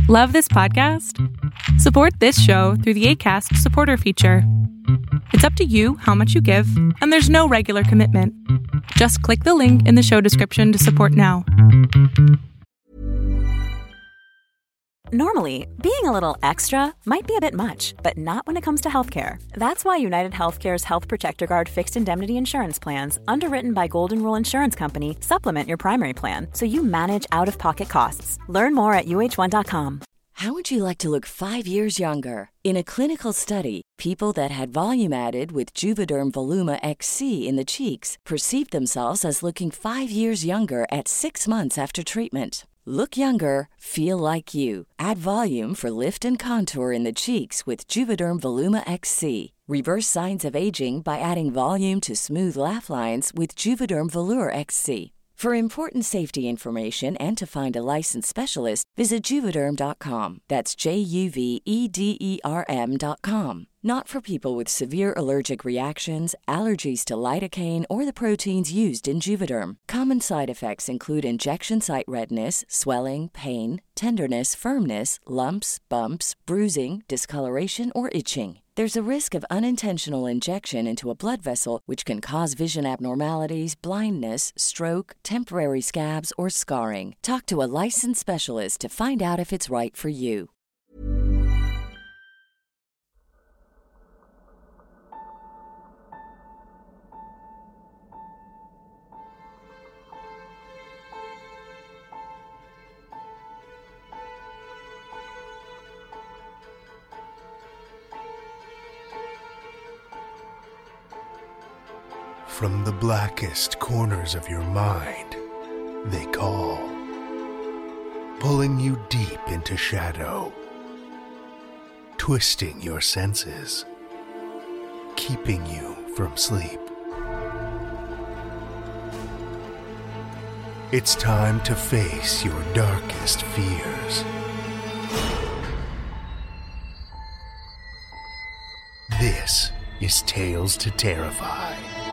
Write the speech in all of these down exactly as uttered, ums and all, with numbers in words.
Love this podcast? Support this show through the Acast supporter feature. It's up to you how much you give, and there's no regular commitment. Just click the link in the show description to support now. Normally, being a little extra might be a bit much, but not when it comes to healthcare. That's why United Healthcare's Health Protector Guard fixed indemnity insurance plans, underwritten by Golden Rule Insurance Company, supplement your primary plan so you manage out-of-pocket costs. Learn more at U H one dot com. How would you like to look five years younger? In a clinical study, people that had volume added with Juvederm Voluma X C in the cheeks perceived themselves as looking five years younger at six months after treatment. Look younger, feel like you. Add volume for lift and contour in the cheeks with Juvederm Voluma X C. Reverse signs of aging by adding volume to smooth laugh lines with Juvederm Volure X C. For important safety information and to find a licensed specialist, visit Juvederm dot com. That's J U V E D E R M dot com. Not for people with severe allergic reactions, allergies to lidocaine, or the proteins used in Juvederm. Common side effects include injection site redness, swelling, pain, tenderness, firmness, lumps, bumps, bruising, discoloration, or itching. There's a risk of unintentional injection into a blood vessel, which can cause vision abnormalities, blindness, stroke, temporary scabs, or scarring. Talk to a licensed specialist to find out if it's right for you. From the blackest corners of your mind, they call, pulling you deep into shadow, twisting your senses, keeping you from sleep. It's time to face your darkest fears. This is Tales to Terrify.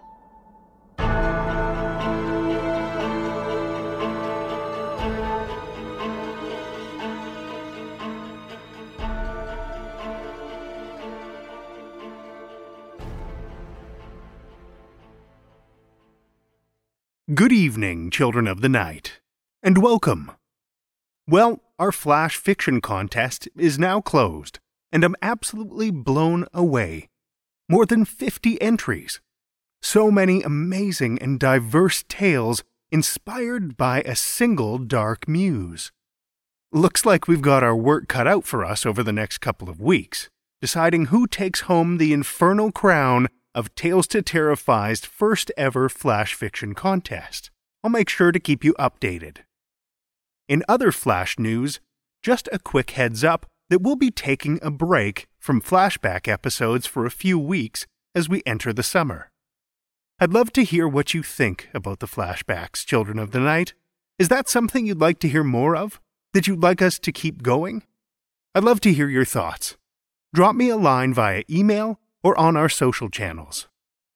Good evening, children of the night, and welcome. Well, our Flash Fiction contest is now closed, and I'm absolutely blown away. More than fifty entries. So many amazing and diverse tales inspired by a single dark muse. Looks like we've got our work cut out for us over the next couple of weeks, deciding who takes home the infernal crown of Tales to Terrify's first ever Flash Fiction contest. I'll make sure to keep you updated. In other Flash news, just a quick heads up that we'll be taking a break from flashback episodes for a few weeks as we enter the summer. I'd love to hear what you think about the flashbacks, children of the night. Is that something you'd like to hear more of? That you'd like us to keep going? I'd love to hear your thoughts. Drop me a line via email or on our social channels.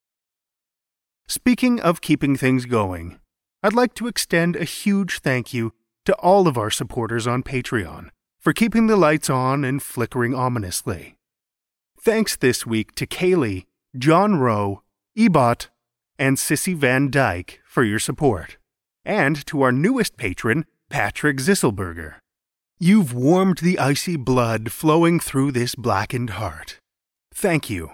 Speaking of keeping things going, I'd like to extend a huge thank you to all of our supporters on Patreon for keeping the lights on and flickering ominously. Thanks this week to Kaylee, John Rowe, Ebot, and Sissy Van Dyke for your support, and to our newest patron, Patrick Zisselberger. You've warmed the icy blood flowing through this blackened heart. Thank you.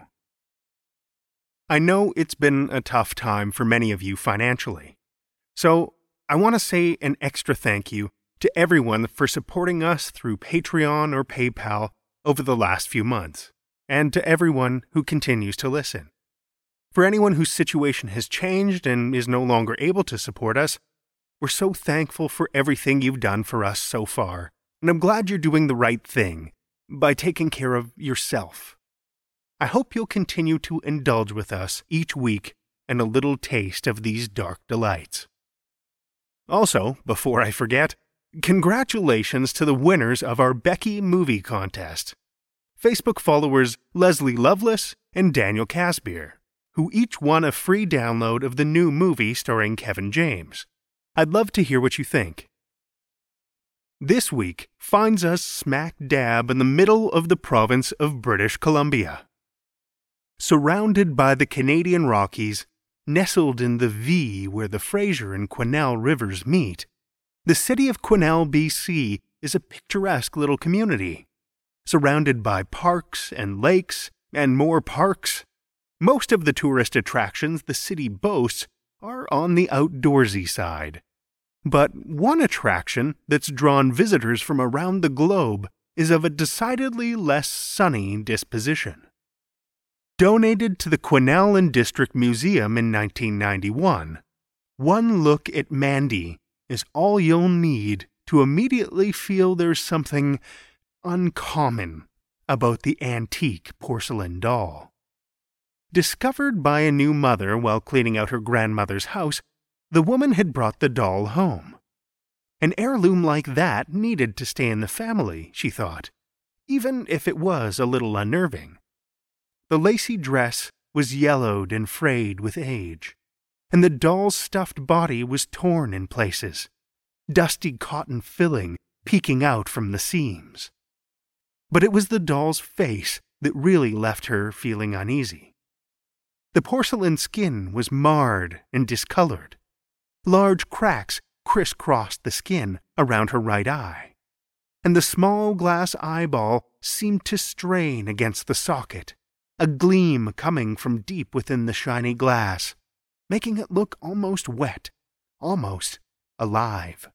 I know it's been a tough time for many of you financially, so I want to say an extra thank you to everyone for supporting us through Patreon or PayPal over the last few months, and to everyone who continues to listen. For anyone whose situation has changed and is no longer able to support us, we're so thankful for everything you've done for us so far, and I'm glad you're doing the right thing by taking care of yourself. I hope you'll continue to indulge with us each week in a little taste of these dark delights. Also, before I forget, congratulations to the winners of our Becky Movie Contest. Facebook followers Leslie Loveless and Daniel Casbier, who each won a free download of the new movie starring Kevin James. I'd love to hear what you think. This week finds us smack dab in the middle of the province of British Columbia. Surrounded by the Canadian Rockies, nestled in the V where the Fraser and Quesnel rivers meet, the city of Quesnel, B C is a picturesque little community. Surrounded by parks and lakes and more parks, most of the tourist attractions the city boasts are on the outdoorsy side. But one attraction that's drawn visitors from around the globe is of a decidedly less sunny disposition. Donated to the Quesnel and District Museum in nineteen ninety-one, one look at Mandy is all you'll need to immediately feel there's something uncommon about the antique porcelain doll. Discovered by a new mother while cleaning out her grandmother's house, the woman had brought the doll home. An heirloom like that needed to stay in the family, she thought, even if it was a little unnerving. The lacy dress was yellowed and frayed with age, and the doll's stuffed body was torn in places, dusty cotton filling peeking out from the seams. But it was the doll's face that really left her feeling uneasy. The porcelain skin was marred and discolored. Large cracks crisscrossed the skin around her right eye, and the small glass eyeball seemed to strain against the socket, a gleam coming from deep within the shiny glass, making it look almost wet, almost alive.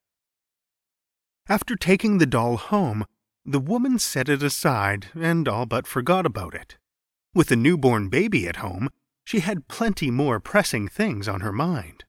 After taking the doll home, the woman set it aside and all but forgot about it. With a newborn baby at home, she had plenty more pressing things on her mind.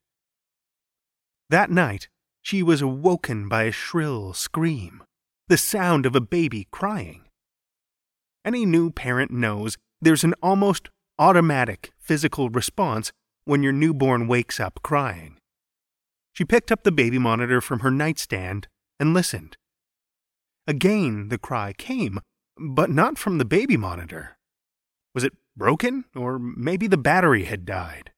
That night, she was awoken by a shrill scream, the sound of a baby crying. Any new parent knows there's an almost automatic physical response when your newborn wakes up crying. She picked up the baby monitor from her nightstand and listened. Again the cry came, but not from the baby monitor. Was it broken, or maybe the battery had died?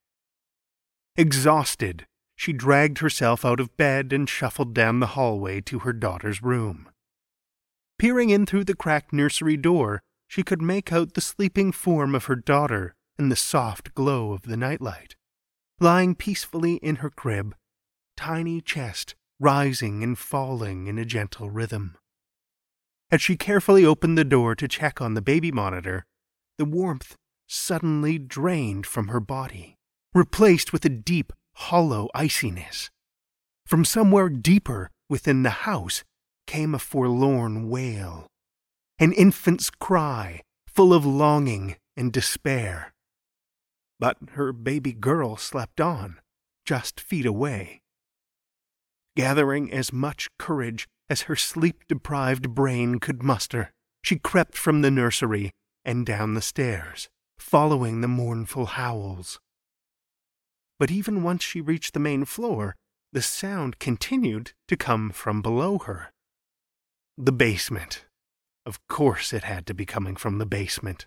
Exhausted, she dragged herself out of bed and shuffled down the hallway to her daughter's room. Peering in through the cracked nursery door, she could make out the sleeping form of her daughter in the soft glow of the nightlight, lying peacefully in her crib, tiny chest rising and falling in a gentle rhythm. As she carefully opened the door to check on the baby monitor, the warmth suddenly drained from her body, replaced with a deep, hollow iciness. From somewhere deeper within the house came a forlorn wail, an infant's cry full of longing and despair. But her baby girl slept on, just feet away. Gathering as much courage as her sleep-deprived brain could muster, she crept from the nursery and down the stairs, following the mournful howls. But even once she reached the main floor, the sound continued to come from below her. The basement. Of course it had to be coming from the basement.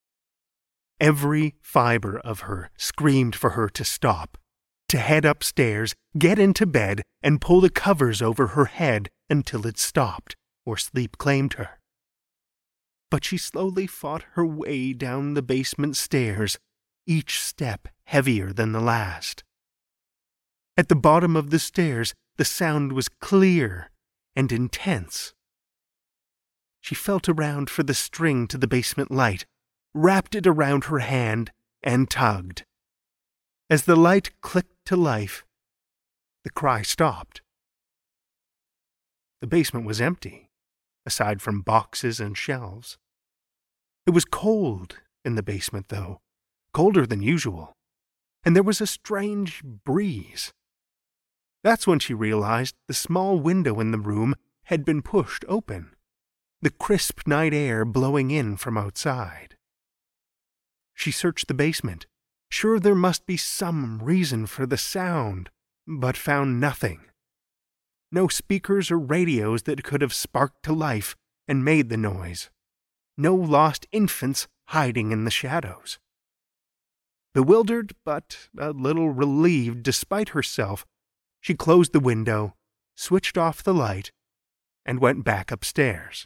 Every fiber of her screamed for her to stop, to head upstairs, get into bed, and pull the covers over her head until it stopped, or sleep claimed her. But she slowly fought her way down the basement stairs, each step heavier than the last. At the bottom of the stairs, the sound was clear and intense. She felt around for the string to the basement light, wrapped it around her hand, and tugged. As the light clicked to life, the cry stopped. The basement was empty, aside from boxes and shelves. It was cold in the basement, though, colder than usual, and there was a strange breeze. That's when she realized the small window in the room had been pushed open, the crisp night air blowing in from outside. She searched the basement, sure there must be some reason for the sound, but found nothing. No speakers or radios that could have sparked to life and made the noise. No lost infants hiding in the shadows. Bewildered, but a little relieved despite herself, she closed the window, switched off the light, and went back upstairs.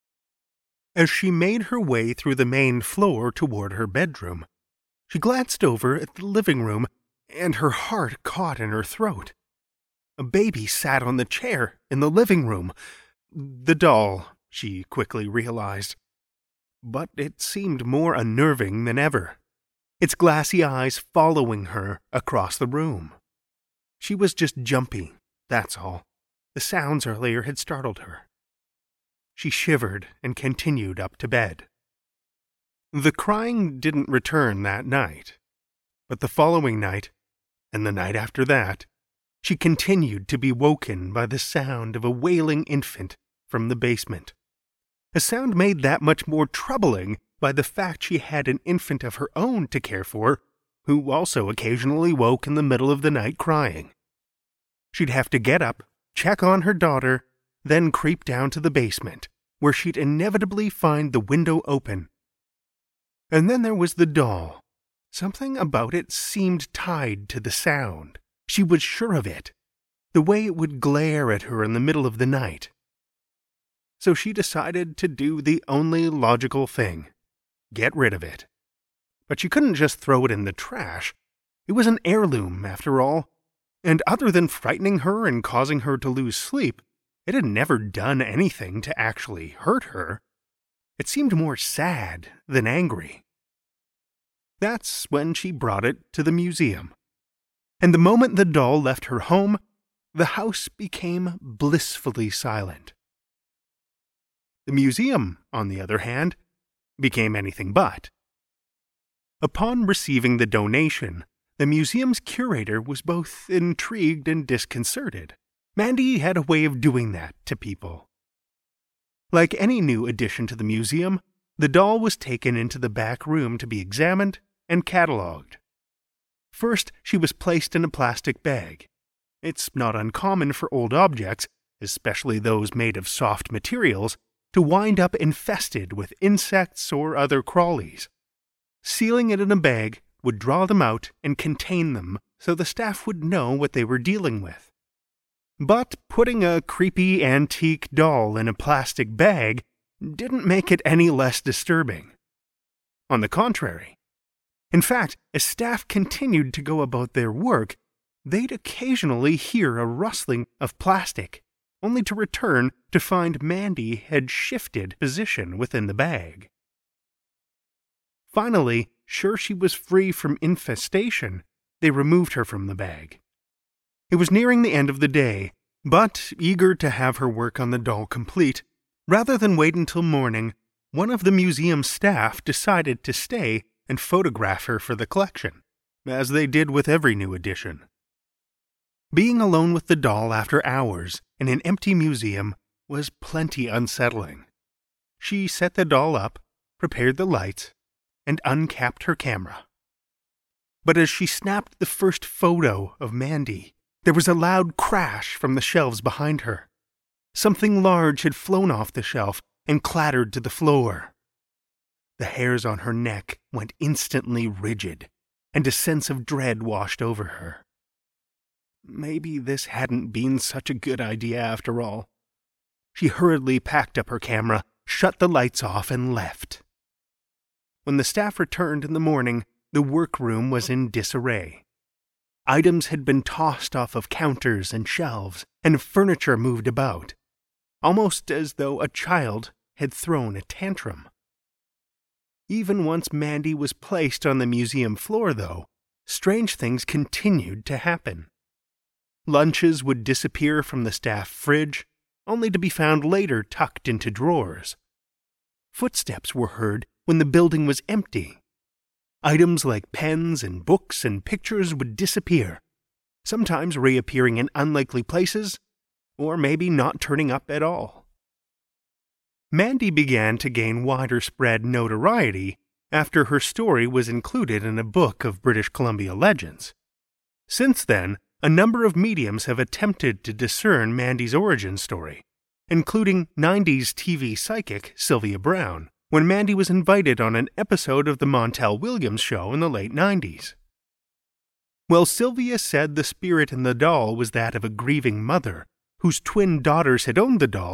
As she made her way through the main floor toward her bedroom, she glanced over at the living room, and her heart caught in her throat. A baby sat on the chair in the living room. The doll, she quickly realized. But it seemed more unnerving than ever, its glassy eyes following her across the room. She was just jumpy, that's all. The sounds earlier had startled her. She shivered and continued up to bed. The crying didn't return that night, but the following night, and the night after that, she continued to be woken by the sound of a wailing infant from the basement. A sound made that much more troubling by the fact she had an infant of her own to care for, who also occasionally woke in the middle of the night crying. She'd have to get up, check on her daughter, then creep down to the basement, where she'd inevitably find the window open. And then there was the doll. Something about it seemed tied to the sound. She was sure of it, the way it would glare at her in the middle of the night. So she decided to do the only logical thing, get rid of it. But she couldn't just throw it in the trash. It was an heirloom, after all, and other than frightening her and causing her to lose sleep, it had never done anything to actually hurt her. It seemed more sad than angry. That's when she brought it to the museum. And the moment the doll left her home, the house became blissfully silent. The museum, on the other hand, became anything but. Upon receiving the donation, the museum's curator was both intrigued and disconcerted. Mandy had a way of doing that to people. Like any new addition to the museum, the doll was taken into the back room to be examined and catalogued. First, she was placed in a plastic bag. It's not uncommon for old objects, especially those made of soft materials, to wind up infested with insects or other crawlies. Sealing it in a bag would draw them out and contain them so the staff would know what they were dealing with. But putting a creepy antique doll in a plastic bag didn't make it any less disturbing. On the contrary. In fact, as staff continued to go about their work, they'd occasionally hear a rustling of plastic, only to return to find Mandy had shifted position within the bag. Finally, sure she was free from infestation, they removed her from the bag. It was nearing the end of the day, but, eager to have her work on the doll complete, rather than wait until morning, one of the museum staff decided to stay and photograph her for the collection, as they did with every new addition. Being alone with the doll after hours in an empty museum was plenty unsettling. She set the doll up, prepared the lights, and uncapped her camera. But as she snapped the first photo of Mandy, there was a loud crash from the shelves behind her. Something large had flown off the shelf and clattered to the floor. The hairs on her neck went instantly rigid, and a sense of dread washed over her. Maybe this hadn't been such a good idea after all. She hurriedly packed up her camera, shut the lights off, and left. When the staff returned in the morning, the workroom was in disarray. Items had been tossed off of counters and shelves, and furniture moved about, almost as though a child had thrown a tantrum. Even once Mandy was placed on the museum floor, though, strange things continued to happen. Lunches would disappear from the staff fridge, only to be found later tucked into drawers. Footsteps were heard when the building was empty. Items like pens and books and pictures would disappear, sometimes reappearing in unlikely places, or maybe not turning up at all. Mandy began to gain wider-spread notoriety after her story was included in a book of British Columbia legends. Since then, a number of mediums have attempted to discern Mandy's origin story, including nineties T V psychic Sylvia Browne, when Mandy was invited on an episode of the Montel Williams show in the late nineties. Well, Sylvia said the spirit in the doll was that of a grieving mother, whose twin daughters had owned the doll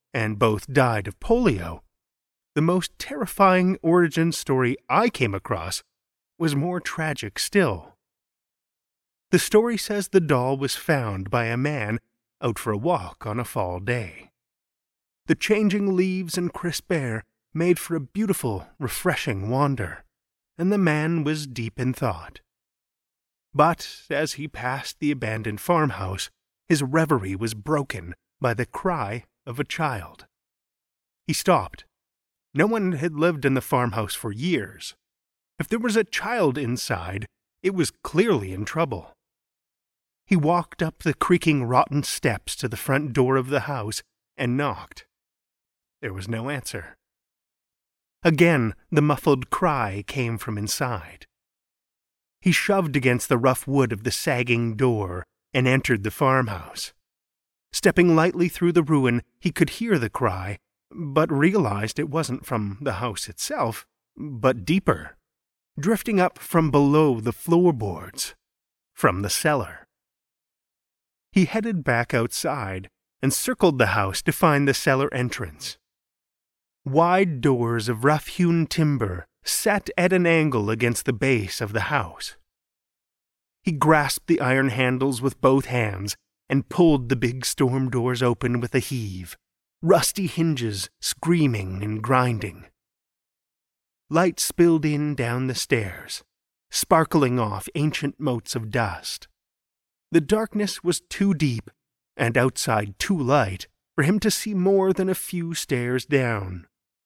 and both died of polio, the most terrifying origin story I came across was more tragic still. The story says the doll was found by a man out for a walk on a fall day. The changing leaves and crisp air made for a beautiful, refreshing wander, and the man was deep in thought. But as he passed the abandoned farmhouse, his reverie was broken by the cry of a child. He stopped. No one had lived in the farmhouse for years. If there was a child inside, it was clearly in trouble. He walked up the creaking rotten steps to the front door of the house and knocked. There was no answer. Again, the muffled cry came from inside. He shoved against the rough wood of the sagging door and entered the farmhouse. Stepping lightly through the ruin, he could hear the cry, but realized it wasn't from the house itself, but deeper, drifting up from below the floorboards, from the cellar. He headed back outside and circled the house to find the cellar entrance. Wide doors of rough-hewn timber sat at an angle against the base of the house. He grasped the iron handles with both hands and pulled the big storm doors open with a heave, rusty hinges screaming and grinding. Light spilled in down the stairs, sparkling off ancient motes of dust. The darkness was too deep, and outside too light, for him to see more than a few stairs down.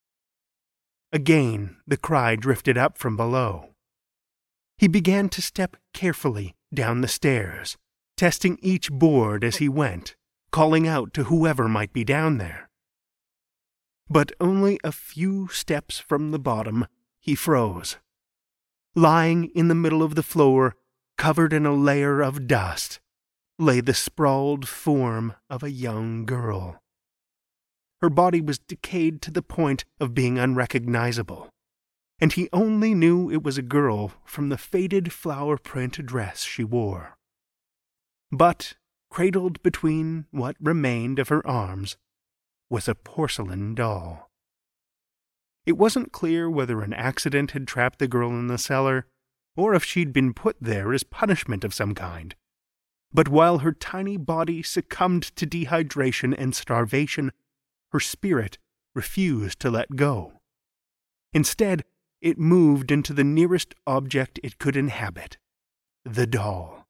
Again the cry drifted up from below. He began to step carefully down the stairs, testing each board as he went, calling out to whoever might be down there. But only a few steps from the bottom, he froze. Lying in the middle of the floor, covered in a layer of dust, lay the sprawled form of a young girl. Her body was decayed to the point of being unrecognizable, and he only knew it was a girl from the faded flower-print dress she wore. But, cradled between what remained of her arms, was a porcelain doll. It wasn't clear whether an accident had trapped the girl in the cellar, or if she'd been put there as punishment of some kind. But while her tiny body succumbed to dehydration and starvation, her spirit refused to let go. Instead, it moved into the nearest object it could inhabit, the doll.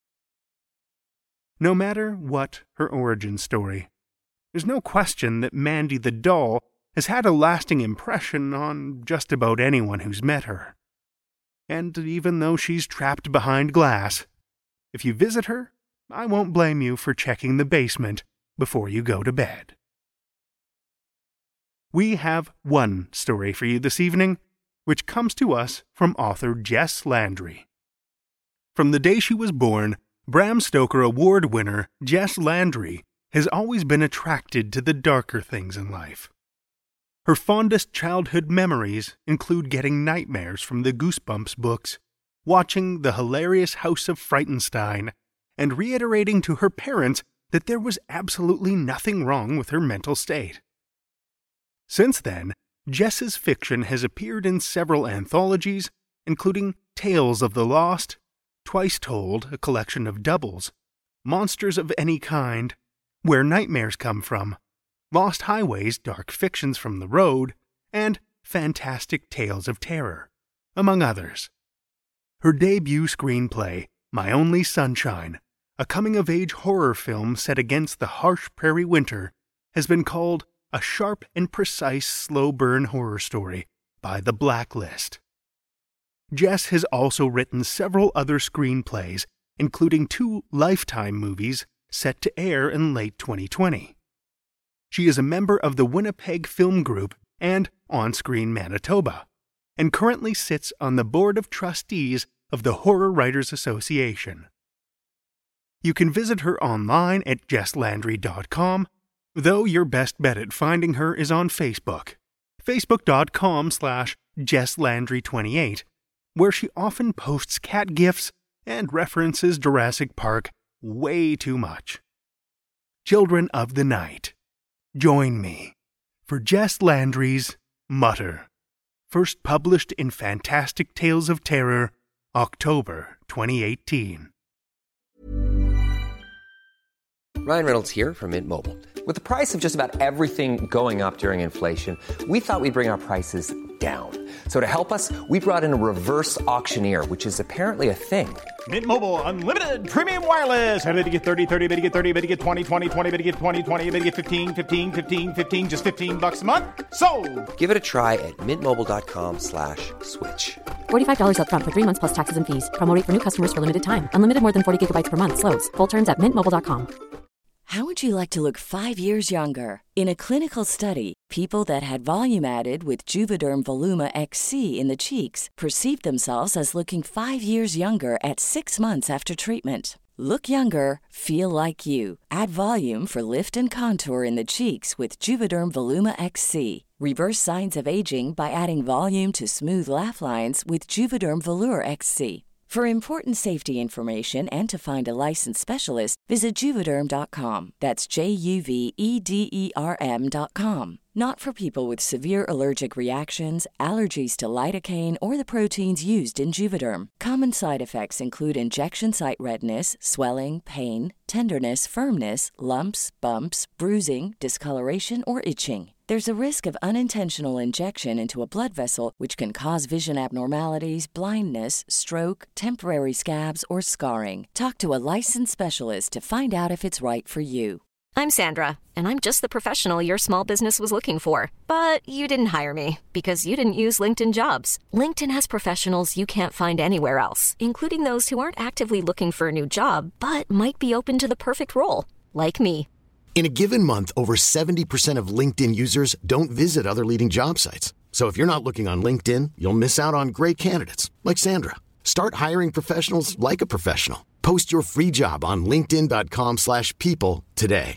No matter what her origin story, there's no question that Mandy the doll has had a lasting impression on just about anyone who's met her. And even though she's trapped behind glass, if you visit her, I won't blame you for checking the basement before you go to bed. We have one story for you this evening, which comes to us from author Jess Landry. From the day she was born, Bram Stoker Award winner Jess Landry has always been attracted to the darker things in life. Her fondest childhood memories include getting nightmares from the Goosebumps books, watching the hilarious House of Frightenstein, and reiterating to her parents that there was absolutely nothing wrong with her mental state. Since then, Jess's fiction has appeared in several anthologies, including Tales of the Lost, Twice Told, a collection of doubles, Monsters of Any Kind, Where Nightmares Come From, Lost Highways, Dark Fictions from the Road, and Fantastic Tales of Terror, among others. Her debut screenplay, My Only Sunshine, a coming-of-age horror film set against the harsh prairie winter, has been called a sharp and precise slow-burn horror story by The Blacklist. Jess has also written several other screenplays, including two Lifetime movies set to air in late twenty twenty. She is a member of the Winnipeg Film Group and On Screen Manitoba, and currently sits on the Board of Trustees of the Horror Writers Association. You can visit her online at jess landry dot com, though your best bet at finding her is on Facebook, facebook.com slash jesslandry28, where she often posts cat gifs and references Jurassic Park way too much. Children of the Night. Join me for Jess Landry's Mutter, first published in Fantastic Tales of Terror, October twenty eighteen. Ryan Reynolds here from Mint Mobile. With the price of just about everything going up during inflation, we thought we'd bring our prices down. So to help us, we brought in a reverse auctioneer, which is apparently a thing. Mint Mobile Unlimited Premium Wireless. How to get thirty, thirty, how to get thirty, how to get twenty, twenty, twenty, how to get twenty, twenty, how to get fifteen, fifteen, fifteen, fifteen, just fifteen bucks a month? Sold! Give it a try at mintmobile.com slash switch. forty-five dollars up front for three months plus taxes and fees. Promo rate for new customers for limited time. Unlimited more than forty gigabytes per month. Slows full terms at mint mobile dot com. How would you like to look five years younger? In a clinical study, people that had volume added with Juvederm Voluma X C in the cheeks perceived themselves as looking five years younger at six months after treatment. Look younger, feel like you. Add volume for lift and contour in the cheeks with Juvederm Voluma X C. Reverse signs of aging by adding volume to smooth laugh lines with Juvederm Volure X C. For important safety information and to find a licensed specialist, visit Juvederm dot com. That's J U V E D E R M dot com. Not for people with severe allergic reactions, allergies to lidocaine, or the proteins used in Juvederm. Common side effects include injection site redness, swelling, pain, tenderness, firmness, lumps, bumps, bruising, discoloration, or itching. There's a risk of unintentional injection into a blood vessel, which can cause vision abnormalities, blindness, stroke, temporary scabs, or scarring. Talk to a licensed specialist to find out if it's right for you. I'm Sandra, and I'm just the professional your small business was looking for. But you didn't hire me because you didn't use LinkedIn Jobs. LinkedIn has professionals you can't find anywhere else, including those who aren't actively looking for a new job, but might be open to the perfect role, like me. In a given month, over seventy percent of LinkedIn users don't visit other leading job sites. So if you're not looking on LinkedIn, you'll miss out on great candidates like Sandra. Start hiring professionals like a professional. Post your free job on linkedin dot com slash people today.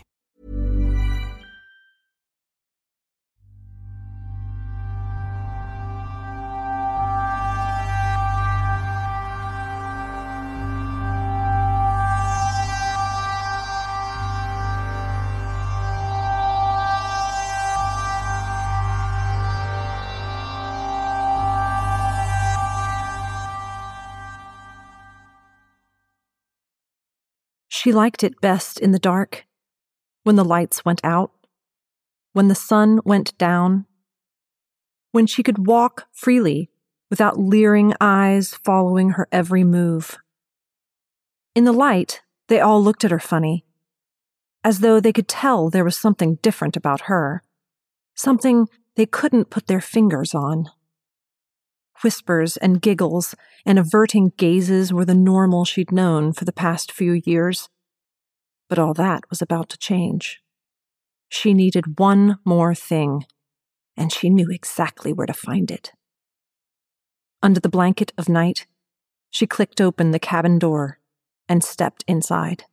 She liked it best in the dark, when the lights went out, when the sun went down, when she could walk freely without leering eyes following her every move. In the light, they all looked at her funny, as though they could tell there was something different about her, something they couldn't put their fingers on. Whispers and giggles and averting gazes were the normal she'd known for the past few years. But all that was about to change. She needed one more thing, and she knew exactly where to find it. Under the blanket of night, she clicked open the cabin door and stepped inside.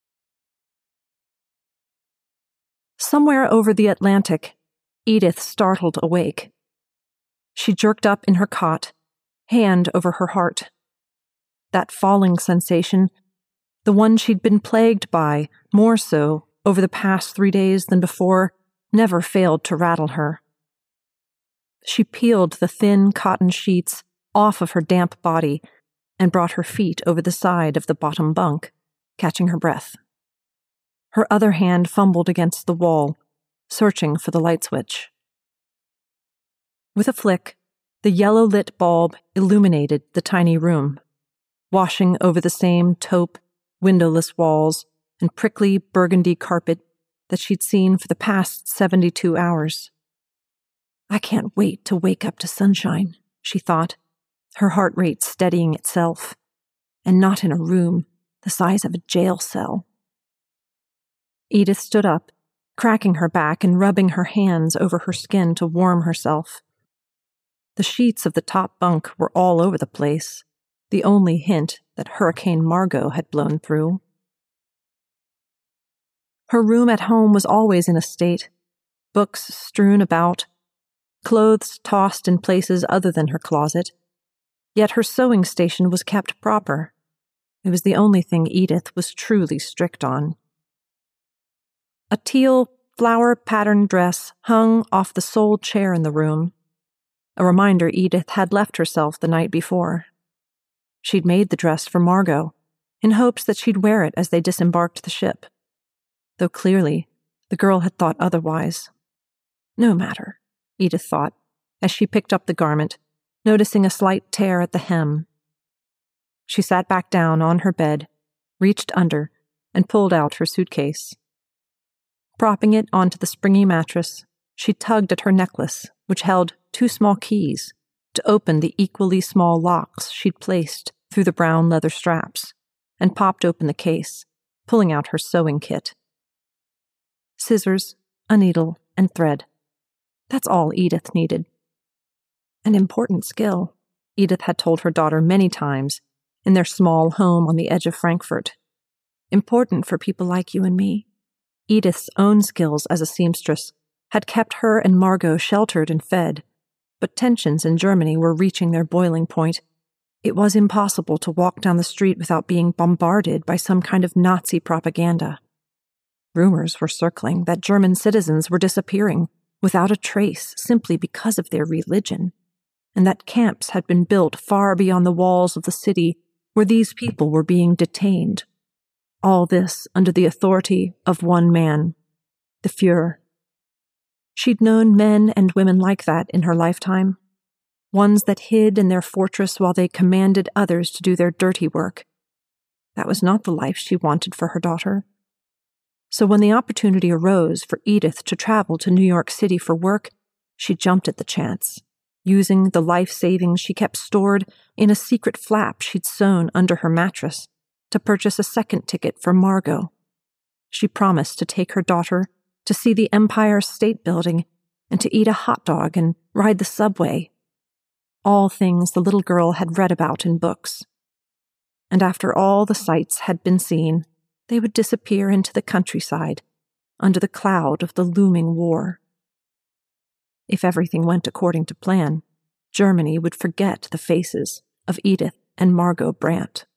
Somewhere over the Atlantic, Edith startled awake. She jerked up in her cot, hand over her heart. That falling sensation, the one she'd been plagued by, more so, over the past three days than before, never failed to rattle her. She peeled the thin cotton sheets off of her damp body and brought her feet over the side of the bottom bunk, catching her breath. Her other hand fumbled against the wall, searching for the light switch. With a flick, the yellow-lit bulb illuminated the tiny room, washing over the same taupe, windowless walls and prickly burgundy carpet that she'd seen for the past seventy-two hours. I can't wait to wake up to sunshine, she thought, her heart rate steadying itself, and not in a room the size of a jail cell. Edith stood up, cracking her back and rubbing her hands over her skin to warm herself. The sheets of the top bunk were all over the place, the only hint that Hurricane Margot had blown through. Her room at home was always in a state, books strewn about, clothes tossed in places other than her closet, yet her sewing station was kept proper. It was the only thing Edith was truly strict on. A teal flower-patterned dress hung off the sole chair in the room, a reminder Edith had left herself the night before. She'd made the dress for Margot, in hopes that she'd wear it as they disembarked the ship, though clearly the girl had thought otherwise. No matter, Edith thought, as she picked up the garment, noticing a slight tear at the hem. She sat back down on her bed, reached under, and pulled out her suitcase. Propping it onto the springy mattress, she tugged at her necklace, which held two small keys, to open the equally small locks she'd placed through the brown leather straps, and popped open the case, pulling out her sewing kit. Scissors, a needle, and thread. That's all Edith needed. An important skill, Edith had told her daughter many times, in their small home on the edge of Frankfurt. Important for people like you and me. Edith's own skills as a seamstress had kept her and Margot sheltered and fed, but tensions in Germany were reaching their boiling point. It was impossible to walk down the street without being bombarded by some kind of Nazi propaganda. Rumors were circling that German citizens were disappearing without a trace simply because of their religion, and that camps had been built far beyond the walls of the city where these people were being detained. All this under the authority of one man, the Fuhrer. She'd known men and women like that in her lifetime, ones that hid in their fortress while they commanded others to do their dirty work. That was not the life she wanted for her daughter. So when the opportunity arose for Edith to travel to New York City for work, she jumped at the chance, using the life savings she kept stored in a secret flap she'd sewn under her mattress to purchase a second ticket for Margot. She promised to take her daughter to see the Empire State Building and to eat a hot dog and ride the subway. All things the little girl had read about in books. And after all the sights had been seen, they would disappear into the countryside under the cloud of the looming war. If everything went according to plan, Germany would forget the faces of Edith and Margot Brandt.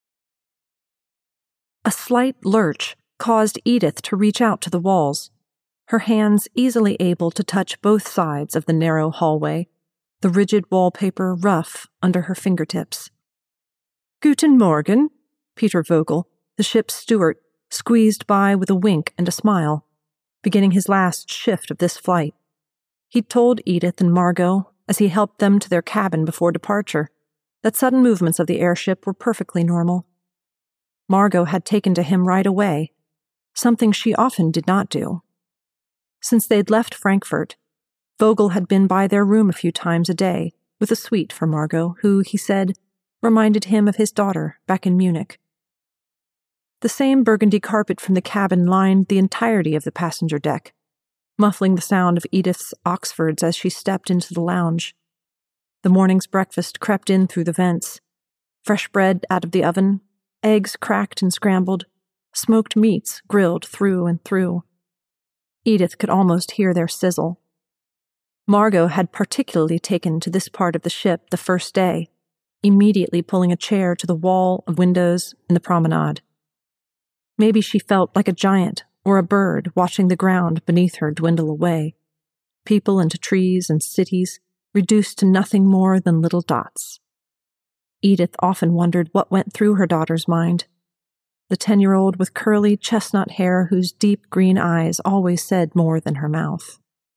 A slight lurch caused Edith to reach out to the walls, her hands easily able to touch both sides of the narrow hallway, the rigid wallpaper rough under her fingertips. Guten Morgen, Peter Vogel, the ship's steward, squeezed by with a wink and a smile, beginning his last shift of this flight. He'd told Edith and Margot, as he helped them to their cabin before departure, that sudden movements of the airship were perfectly normal. Margot had taken to him right away, something she often did not do. Since they'd left Frankfurt, Vogel had been by their room a few times a day with a sweet for Margot, who, he said, reminded him of his daughter back in Munich. The same burgundy carpet from the cabin lined the entirety of the passenger deck, muffling the sound of Edith's Oxfords as she stepped into the lounge. The morning's breakfast crept in through the vents. Fresh bread out of the oven, eggs cracked and scrambled, smoked meats grilled through and through. Edith could almost hear their sizzle. Margot had particularly taken to this part of the ship the first day, immediately pulling a chair to the wall of windows in the promenade. Maybe she felt like a giant or a bird watching the ground beneath her dwindle away, people into trees and cities reduced to nothing more than little dots. Edith often wondered what went through her daughter's mind. The ten-year-old with curly chestnut hair whose deep green eyes always said more than her mouth.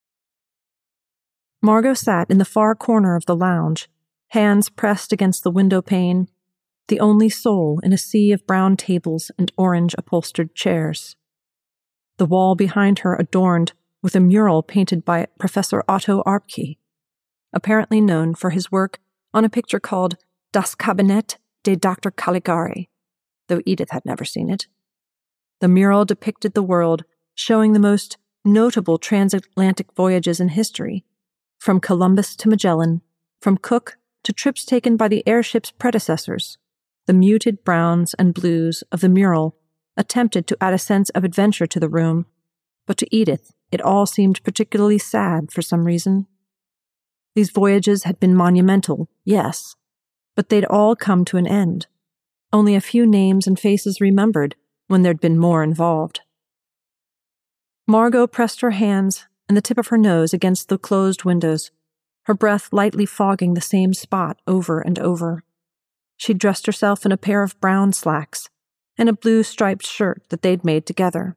Margot sat in the far corner of the lounge, hands pressed against the window pane, the only soul in a sea of brown tables and orange-upholstered chairs. The wall behind her adorned with a mural painted by Professor Otto Arpke, apparently known for his work on a picture called Das Kabinett de Doctor Caligari, though Edith had never seen it. The mural depicted the world, showing the most notable transatlantic voyages in history, from Columbus to Magellan, from Cook to trips taken by the airship's predecessors. The muted browns and blues of the mural attempted to add a sense of adventure to the room, but to Edith it all seemed particularly sad for some reason. These voyages had been monumental, yes, but they'd all come to an end. Only a few names and faces remembered when there'd been more involved. Margot pressed her hands and the tip of her nose against the closed windows, her breath lightly fogging the same spot over and over. She dressed herself in a pair of brown slacks and a blue striped shirt that they'd made together.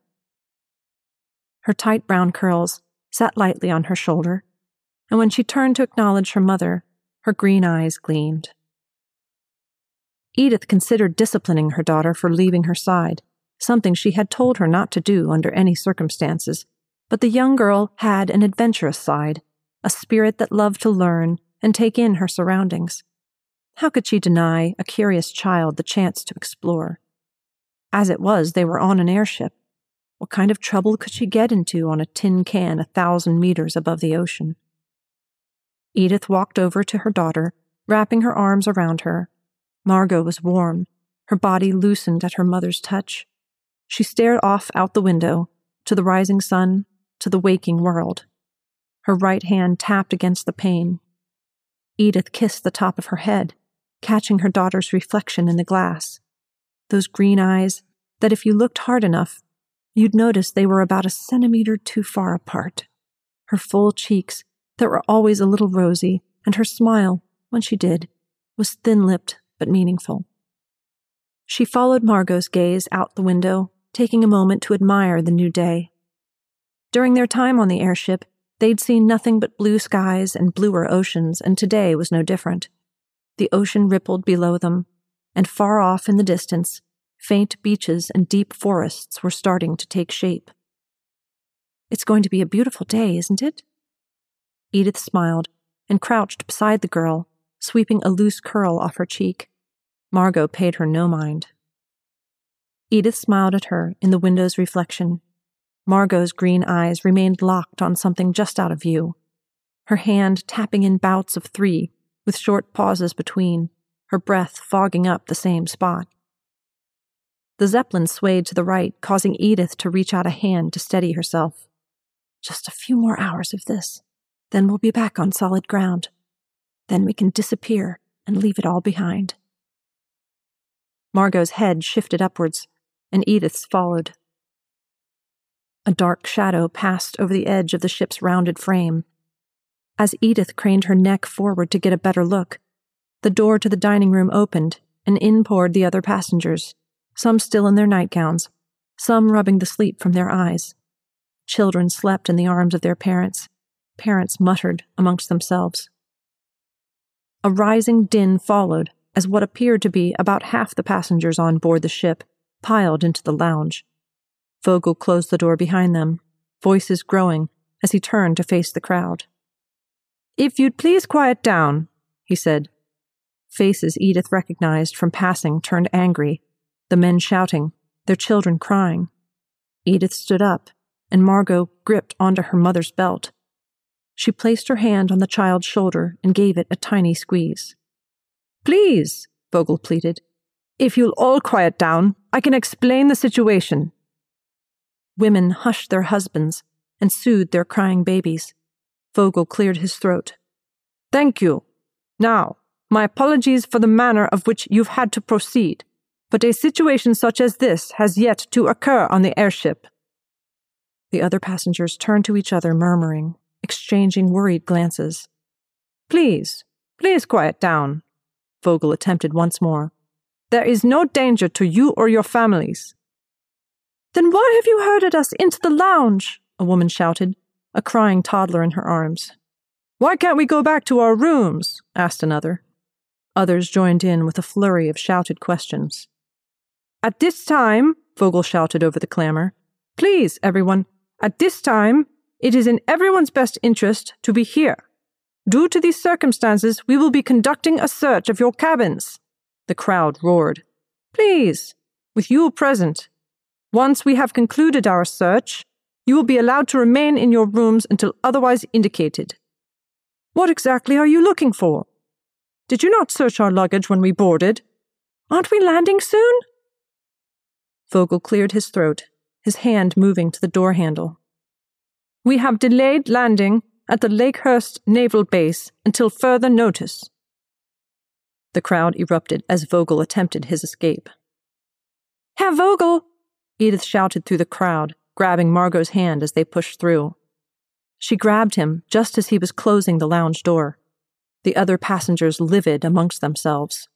Her tight brown curls sat lightly on her shoulder, and when she turned to acknowledge her mother, her green eyes gleamed. Edith considered disciplining her daughter for leaving her side, something she had told her not to do under any circumstances, but the young girl had an adventurous side, a spirit that loved to learn and take in her surroundings. How could she deny a curious child the chance to explore? As it was, they were on an airship. What kind of trouble could she get into on a tin can a thousand meters above the ocean? Edith walked over to her daughter, wrapping her arms around her. Margot was warm, her body loosened at her mother's touch. She stared off out the window, to the rising sun, to the waking world. Her right hand tapped against the pane. Edith kissed the top of her head, catching her daughter's reflection in the glass. Those green eyes that if you looked hard enough, you'd notice they were about a centimeter too far apart. Her full cheeks that were always a little rosy, and her smile, when she did, was thin-lipped but meaningful. She followed Margot's gaze out the window, taking a moment to admire the new day. During their time on the airship, they'd seen nothing but blue skies and bluer oceans, and today was no different. The ocean rippled below them, and far off in the distance, faint beaches and deep forests were starting to take shape. "It's going to be a beautiful day, isn't it?" Edith smiled and crouched beside the girl, sweeping a loose curl off her cheek. Margot paid her no mind. Edith smiled at her in the window's reflection. Margot's green eyes remained locked on something just out of view, her hand tapping in bouts of three, with short pauses between, her breath fogging up the same spot. The Zeppelin swayed to the right, causing Edith to reach out a hand to steady herself. "Just a few more hours of this, then we'll be back on solid ground. Then we can disappear and leave it all behind." Margot's head shifted upwards, and Edith's followed. A dark shadow passed over the edge of the ship's rounded frame. As Edith craned her neck forward to get a better look, the door to the dining room opened, and in poured the other passengers, some still in their nightgowns, some rubbing the sleep from their eyes. Children slept in the arms of their parents. Parents muttered amongst themselves. A rising din followed as what appeared to be about half the passengers on board the ship piled into the lounge. Vogel closed the door behind them, voices growing as he turned to face the crowd. "If you'd please quiet down," he said. Faces Edith recognized from passing turned angry, the men shouting, their children crying. Edith stood up, and Margot gripped onto her mother's belt. She placed her hand on the child's shoulder and gave it a tiny squeeze. "Please," Vogel pleaded. "If you'll all quiet down, I can explain the situation." Women hushed their husbands and soothed their crying babies. Vogel cleared his throat. "Thank you. Now, my apologies for the manner of which you've had to proceed, but a situation such as this has yet to occur on the airship." The other passengers turned to each other, murmuring, exchanging worried glances. "Please, please quiet down," Vogel attempted once more. "There is no danger to you or your families." "Then why have you herded us into the lounge?" a woman shouted, a crying toddler in her arms. "Why can't we go back to our rooms?" asked another. Others joined in with a flurry of shouted questions. "At this time," Vogel shouted over the clamor, "please, everyone, at this time, it is in everyone's best interest to be here. Due to these circumstances, we will be conducting a search of your cabins." The crowd roared. "Please, with you present. Once we have concluded our search, you will be allowed to remain in your rooms until otherwise indicated." "What exactly are you looking for? Did you not search our luggage when we boarded? Aren't we landing soon?" Vogel cleared his throat, his hand moving to the door handle. "We have delayed landing at the Lakehurst Naval Base until further notice." The crowd erupted as Vogel attempted his escape. "Herr Vogel!" Edith shouted through the crowd, grabbing Margot's hand as they pushed through. She grabbed him just as he was closing the lounge door, the other passengers livid amongst themselves.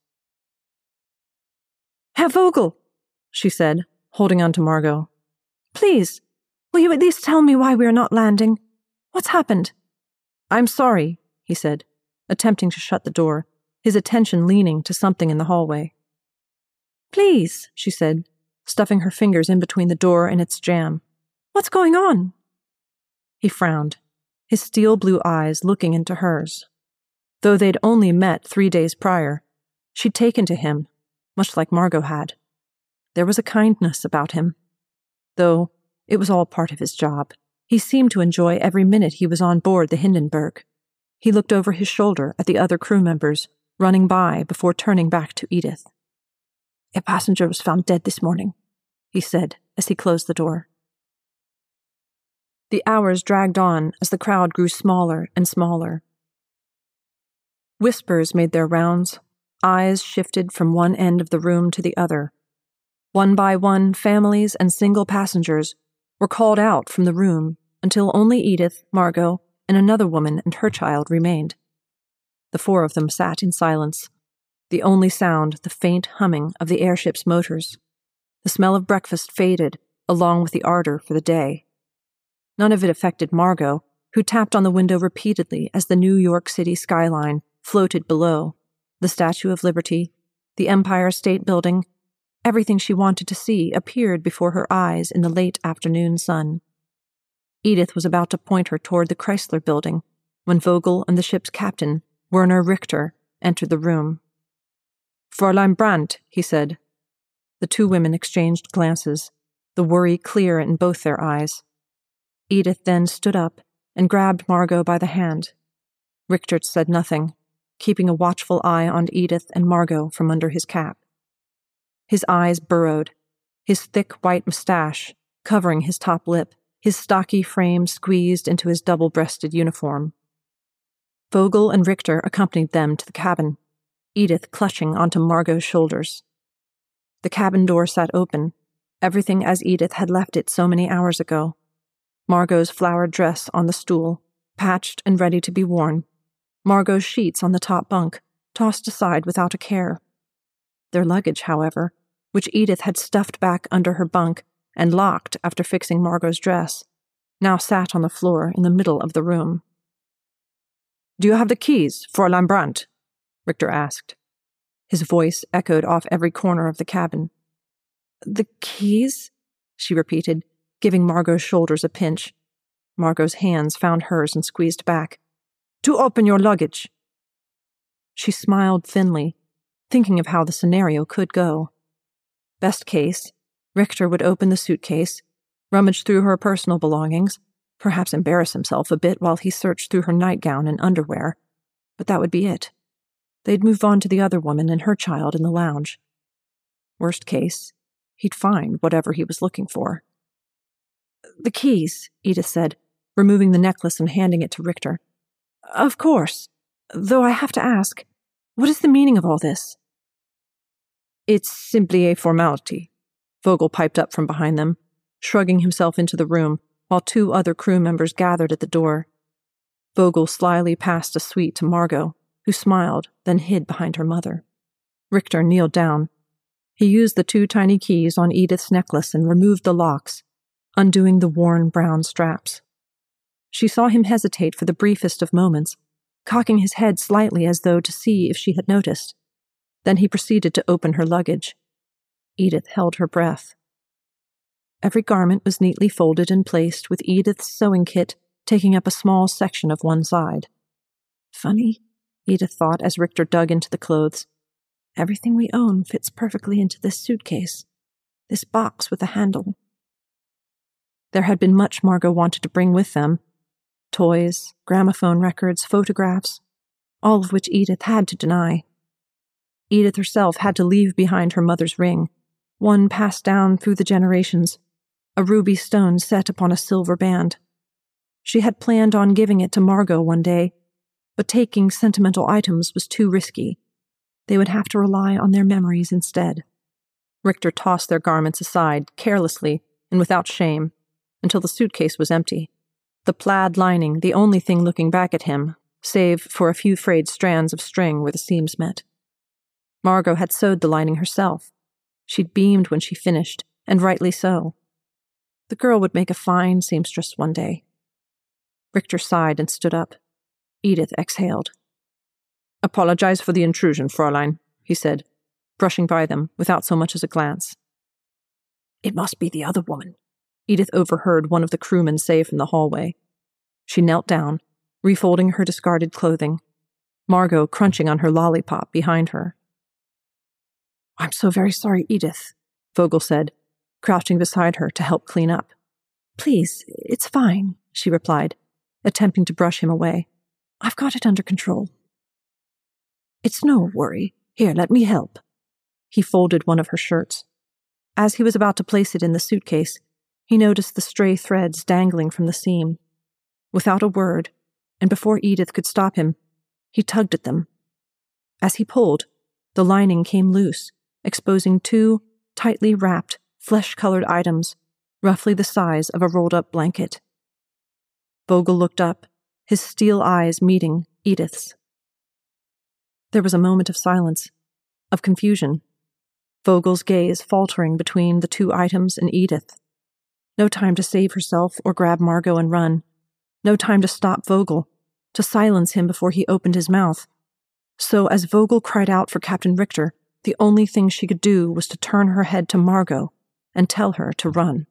"Herr Vogel," she said, holding on to Margot. "Please, will you at least tell me why we are not landing? What's happened?" "I'm sorry," he said, attempting to shut the door, his attention leaning to something in the hallway. "Please," she said, stuffing her fingers in between the door and its jamb. "What's going on?" He frowned, his steel blue eyes looking into hers. Though they'd only met three days prior, she'd taken to him, much like Margot had. There was a kindness about him. Though it was all part of his job, he seemed to enjoy every minute he was on board the Hindenburg. He looked over his shoulder at the other crew members running by before turning back to Edith. "A passenger was found dead this morning," he said as he closed the door. The hours dragged on as the crowd grew smaller and smaller. Whispers made their rounds, eyes shifted from one end of the room to the other. One by one, families and single passengers were called out from the room until only Edith, Margot, and another woman and her child remained. The four of them sat in silence, the only sound the faint humming of the airship's motors. The smell of breakfast faded along with the ardor for the day. None of it affected Margot, who tapped on the window repeatedly as the New York City skyline floated below, the Statue of Liberty, the Empire State Building. Everything she wanted to see appeared before her eyes in the late afternoon sun. Edith was about to point her toward the Chrysler Building when Vogel and the ship's captain, Werner Richter, entered the room. "Fräulein Brandt," he said. The two women exchanged glances, the worry clear in both their eyes. Edith then stood up and grabbed Margot by the hand. Richter said nothing, keeping a watchful eye on Edith and Margot from under his cap. His eyes burrowed, his thick white mustache covering his top lip, his stocky frame squeezed into his double-breasted uniform. Vogel and Richter accompanied them to the cabin, Edith clutching onto Margot's shoulders. The cabin door sat open, everything as Edith had left it so many hours ago. Margot's flowered dress on the stool, patched and ready to be worn. Margot's sheets on the top bunk, tossed aside without a care. Their luggage, however, which Edith had stuffed back under her bunk and locked after fixing Margot's dress, now sat on the floor in the middle of the room. "Do you have the keys, Fräulein Brandt?" Richter asked. His voice echoed off every corner of the cabin. "The keys?" she repeated, giving Margot's shoulders a pinch. Margot's hands found hers and squeezed back. "To open your luggage." She smiled thinly, thinking of how the scenario could go. Best case, Richter would open the suitcase, rummage through her personal belongings, perhaps embarrass himself a bit while he searched through her nightgown and underwear, but that would be it. They'd move on to the other woman and her child in the lounge. Worst case, he'd find whatever he was looking for. "The keys," Edith said, removing the necklace and handing it to Richter. "Of course. Though I have to ask, what is the meaning of all this?" "It's simply a formality," Vogel piped up from behind them, shrugging himself into the room while two other crew members gathered at the door. Vogel slyly passed a sweet to Margot, who smiled, then hid behind her mother. Richter kneeled down. He used the two tiny keys on Edith's necklace and removed the locks, undoing the worn brown straps. She saw him hesitate for the briefest of moments, cocking his head slightly as though to see if she had noticed. Then he proceeded to open her luggage. Edith held her breath. Every garment was neatly folded and placed, with Edith's sewing kit taking up a small section of one side. Funny, Edith thought as Richter dug into the clothes. Everything we own fits perfectly into this suitcase, this box with a handle. There had been much Margot wanted to bring with them. Toys, gramophone records, photographs, all of which Edith had to deny. Edith herself had to leave behind her mother's ring, one passed down through the generations, a ruby stone set upon a silver band. She had planned on giving it to Margot one day, but taking sentimental items was too risky. They would have to rely on their memories instead. Richter tossed their garments aside, carelessly and without shame, until the suitcase was empty, the plaid lining the only thing looking back at him, save for a few frayed strands of string where the seams met. Margot had sewed the lining herself. She'd beamed when she finished, and rightly so. The girl would make a fine seamstress one day. Richter sighed and stood up. Edith exhaled. "Apologize for the intrusion, Fräulein," he said, brushing by them without so much as a glance. "It must be the other woman," Edith overheard one of the crewmen say from the hallway. She knelt down, refolding her discarded clothing, Margot crunching on her lollipop behind her. "I'm so very sorry, Edith," Vogel said, crouching beside her to help clean up. "Please, it's fine," she replied, attempting to brush him away. "I've got it under control." "It's no worry. Here, let me help." He folded one of her shirts. As he was about to place it in the suitcase, he noticed the stray threads dangling from the seam. Without a word, and before Edith could stop him, he tugged at them. As he pulled, the lining came loose, exposing two tightly wrapped, flesh-colored items, roughly the size of a rolled-up blanket. Vogel looked up, his steel eyes meeting Edith's. There was a moment of silence, of confusion, Vogel's gaze faltering between the two items and Edith. No time to save herself or grab Margot and run. No time to stop Vogel, to silence him before he opened his mouth. So as Vogel cried out for Captain Richter, the only thing she could do was to turn her head to Margot and tell her to run.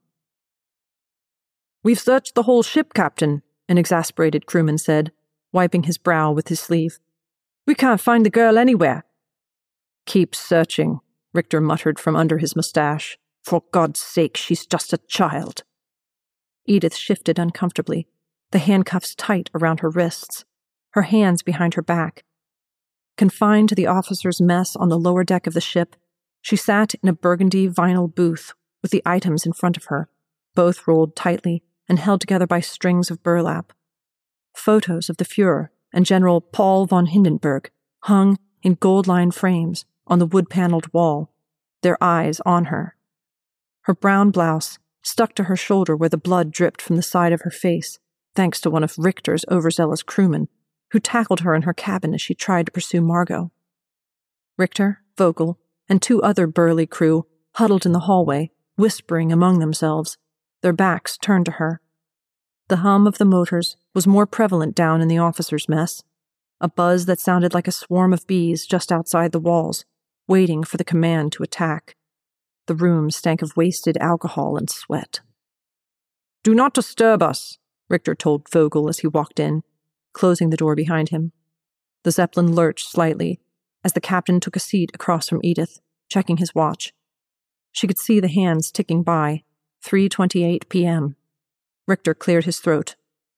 "We've searched the whole ship, Captain," an exasperated crewman said, wiping his brow with his sleeve. "We can't find the girl anywhere." "Keep searching," Richter muttered from under his mustache. "For God's sake, she's just a child." Edith shifted uncomfortably, the handcuffs tight around her wrists, her hands behind her back. Confined to the officers' mess on the lower deck of the ship, she sat in a burgundy vinyl booth with the items in front of her, both rolled tightly and held together by strings of burlap. Photos of the Fuhrer and General Paul von Hindenburg hung in gold-lined frames on the wood-paneled wall, their eyes on her. Her brown blouse stuck to her shoulder where the blood dripped from the side of her face, thanks to one of Richter's overzealous crewmen, who tackled her in her cabin as she tried to pursue Margot. Richter, Vogel, and two other burly crew huddled in the hallway, whispering among themselves, their backs turned to her. The hum of the motors was more prevalent down in the officers' mess, a buzz that sounded like a swarm of bees just outside the walls, waiting for the command to attack. The room stank of wasted alcohol and sweat. "Do not disturb us," Richter told Vogel as he walked in, closing the door behind him. The Zeppelin lurched slightly as the captain took a seat across from Edith, checking his watch. She could see the hands ticking by, three twenty-eight p.m. Richter cleared his throat.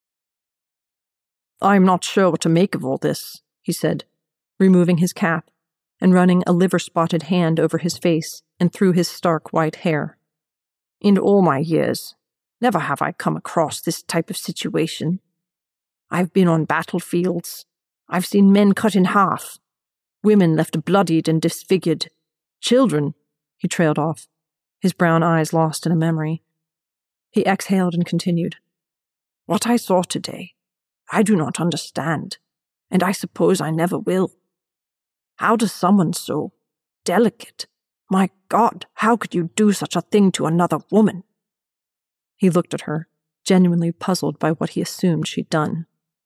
"I'm not sure what to make of all this," he said, removing his cap and running a liver-spotted hand over his face and through his stark white hair. "In all my years, never have I come across this type of situation. I've been on battlefields. I've seen men cut in half, women left bloodied and disfigured, children," he trailed off, his brown eyes lost in a memory. He exhaled and continued. "What I saw today, I do not understand, and I suppose I never will. How does someone so delicate, my God, how could you do such a thing to another woman?" He looked at her, genuinely puzzled by what he assumed she'd done.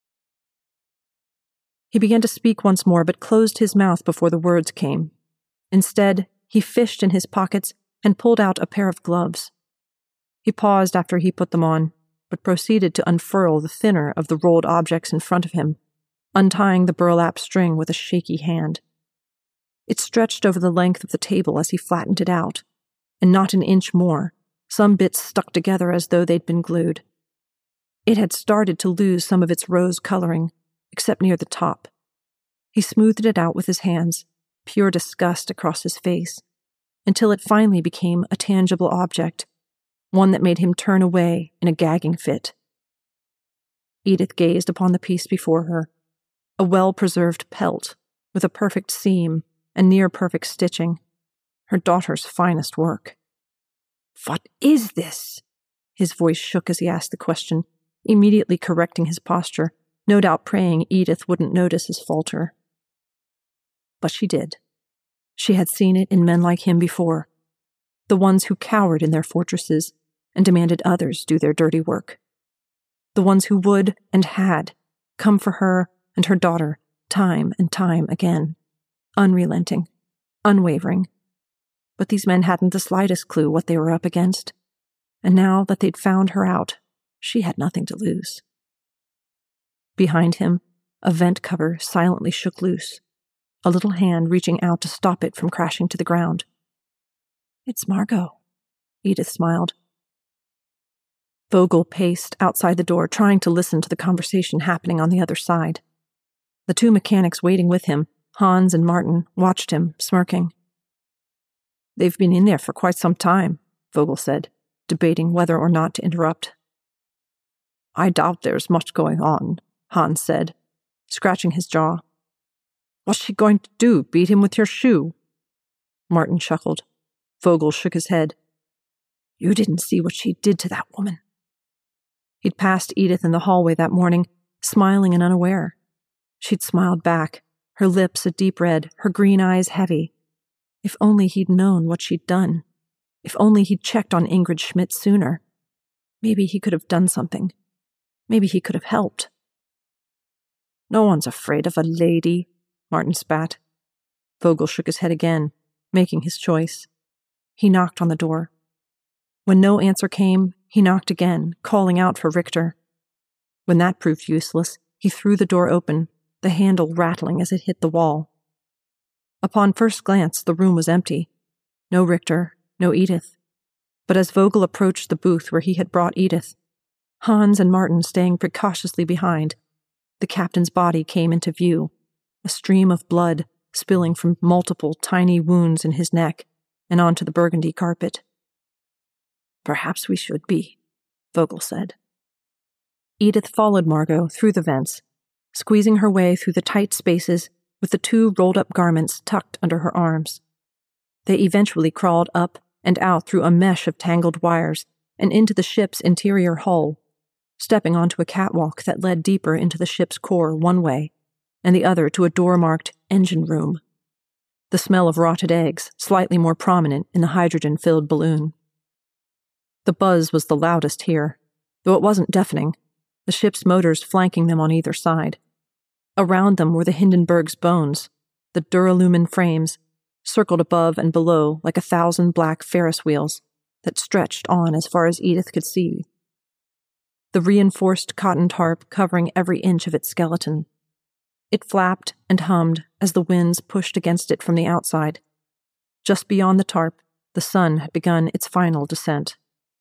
He began to speak once more, but closed his mouth before the words came. Instead, he fished in his pockets and pulled out a pair of gloves. He paused after he put them on, but proceeded to unfurl the thinner of the rolled objects in front of him, untying the burlap string with a shaky hand. It stretched over the length of the table as he flattened it out, and not an inch more, some bits stuck together as though they'd been glued. It had started to lose some of its rose coloring, except near the top. He smoothed it out with his hands, pure disgust across his face, until it finally became a tangible object, one that made him turn away in a gagging fit. Edith gazed upon the piece before her, a well-preserved pelt with a perfect seam and near-perfect stitching, her daughter's finest work. "What is this?" His voice shook as he asked the question, immediately correcting his posture, no doubt praying Edith wouldn't notice his falter. But she did. She had seen it in men like him before, the ones who cowered in their fortresses and demanded others do their dirty work. The ones who would and had come for her and her daughter time and time again, unrelenting, unwavering. But these men hadn't the slightest clue what they were up against, and now that they'd found her out, she had nothing to lose. Behind him, a vent cover silently shook loose, a little hand reaching out to stop it from crashing to the ground. "It's Margot," Edith smiled. Vogel paced outside the door, trying to listen to the conversation happening on the other side. The two mechanics waiting with him, Hans and Martin, watched him, smirking. "They've been in there for quite some time," Vogel said, debating whether or not to interrupt. "I doubt there's much going on," Hans said, scratching his jaw. "What's she going to do, beat him with your shoe?" Martin chuckled. Vogel shook his head. "You didn't see what she did to that woman." He'd passed Edith in the hallway that morning, smiling and unaware. She'd smiled back, her lips a deep red, her green eyes heavy. If only he'd known what she'd done. If only he'd checked on Ingrid Schmidt sooner. Maybe he could have done something. Maybe he could have helped. "No one's afraid of a lady," Martin spat. Vogel shook his head again, making his choice. He knocked on the door. When no answer came, he knocked again, calling out for Richter. When that proved useless, he threw the door open, the handle rattling as it hit the wall. Upon first glance, the room was empty. No Richter, no Edith. But as Vogel approached the booth where he had brought Edith, Hans and Martin staying precautiously behind, the captain's body came into view, a stream of blood spilling from multiple tiny wounds in his neck and onto the burgundy carpet. "Perhaps we should be," Vogel said. Edith followed Margot through the vents, squeezing her way through the tight spaces with the two rolled-up garments tucked under her arms. They eventually crawled up and out through a mesh of tangled wires and into the ship's interior hull, stepping onto a catwalk that led deeper into the ship's core one way, and the other to a door marked engine room. The smell of rotted eggs slightly more prominent in the hydrogen-filled balloon. The buzz was the loudest here, though it wasn't deafening, the ship's motors flanking them on either side. Around them were the Hindenburg's bones, the duralumin frames, circled above and below like a thousand black Ferris wheels that stretched on as far as Edith could see. The reinforced cotton tarp covering every inch of its skeleton. It flapped and hummed as the winds pushed against it from the outside. Just beyond the tarp, the sun had begun its final descent.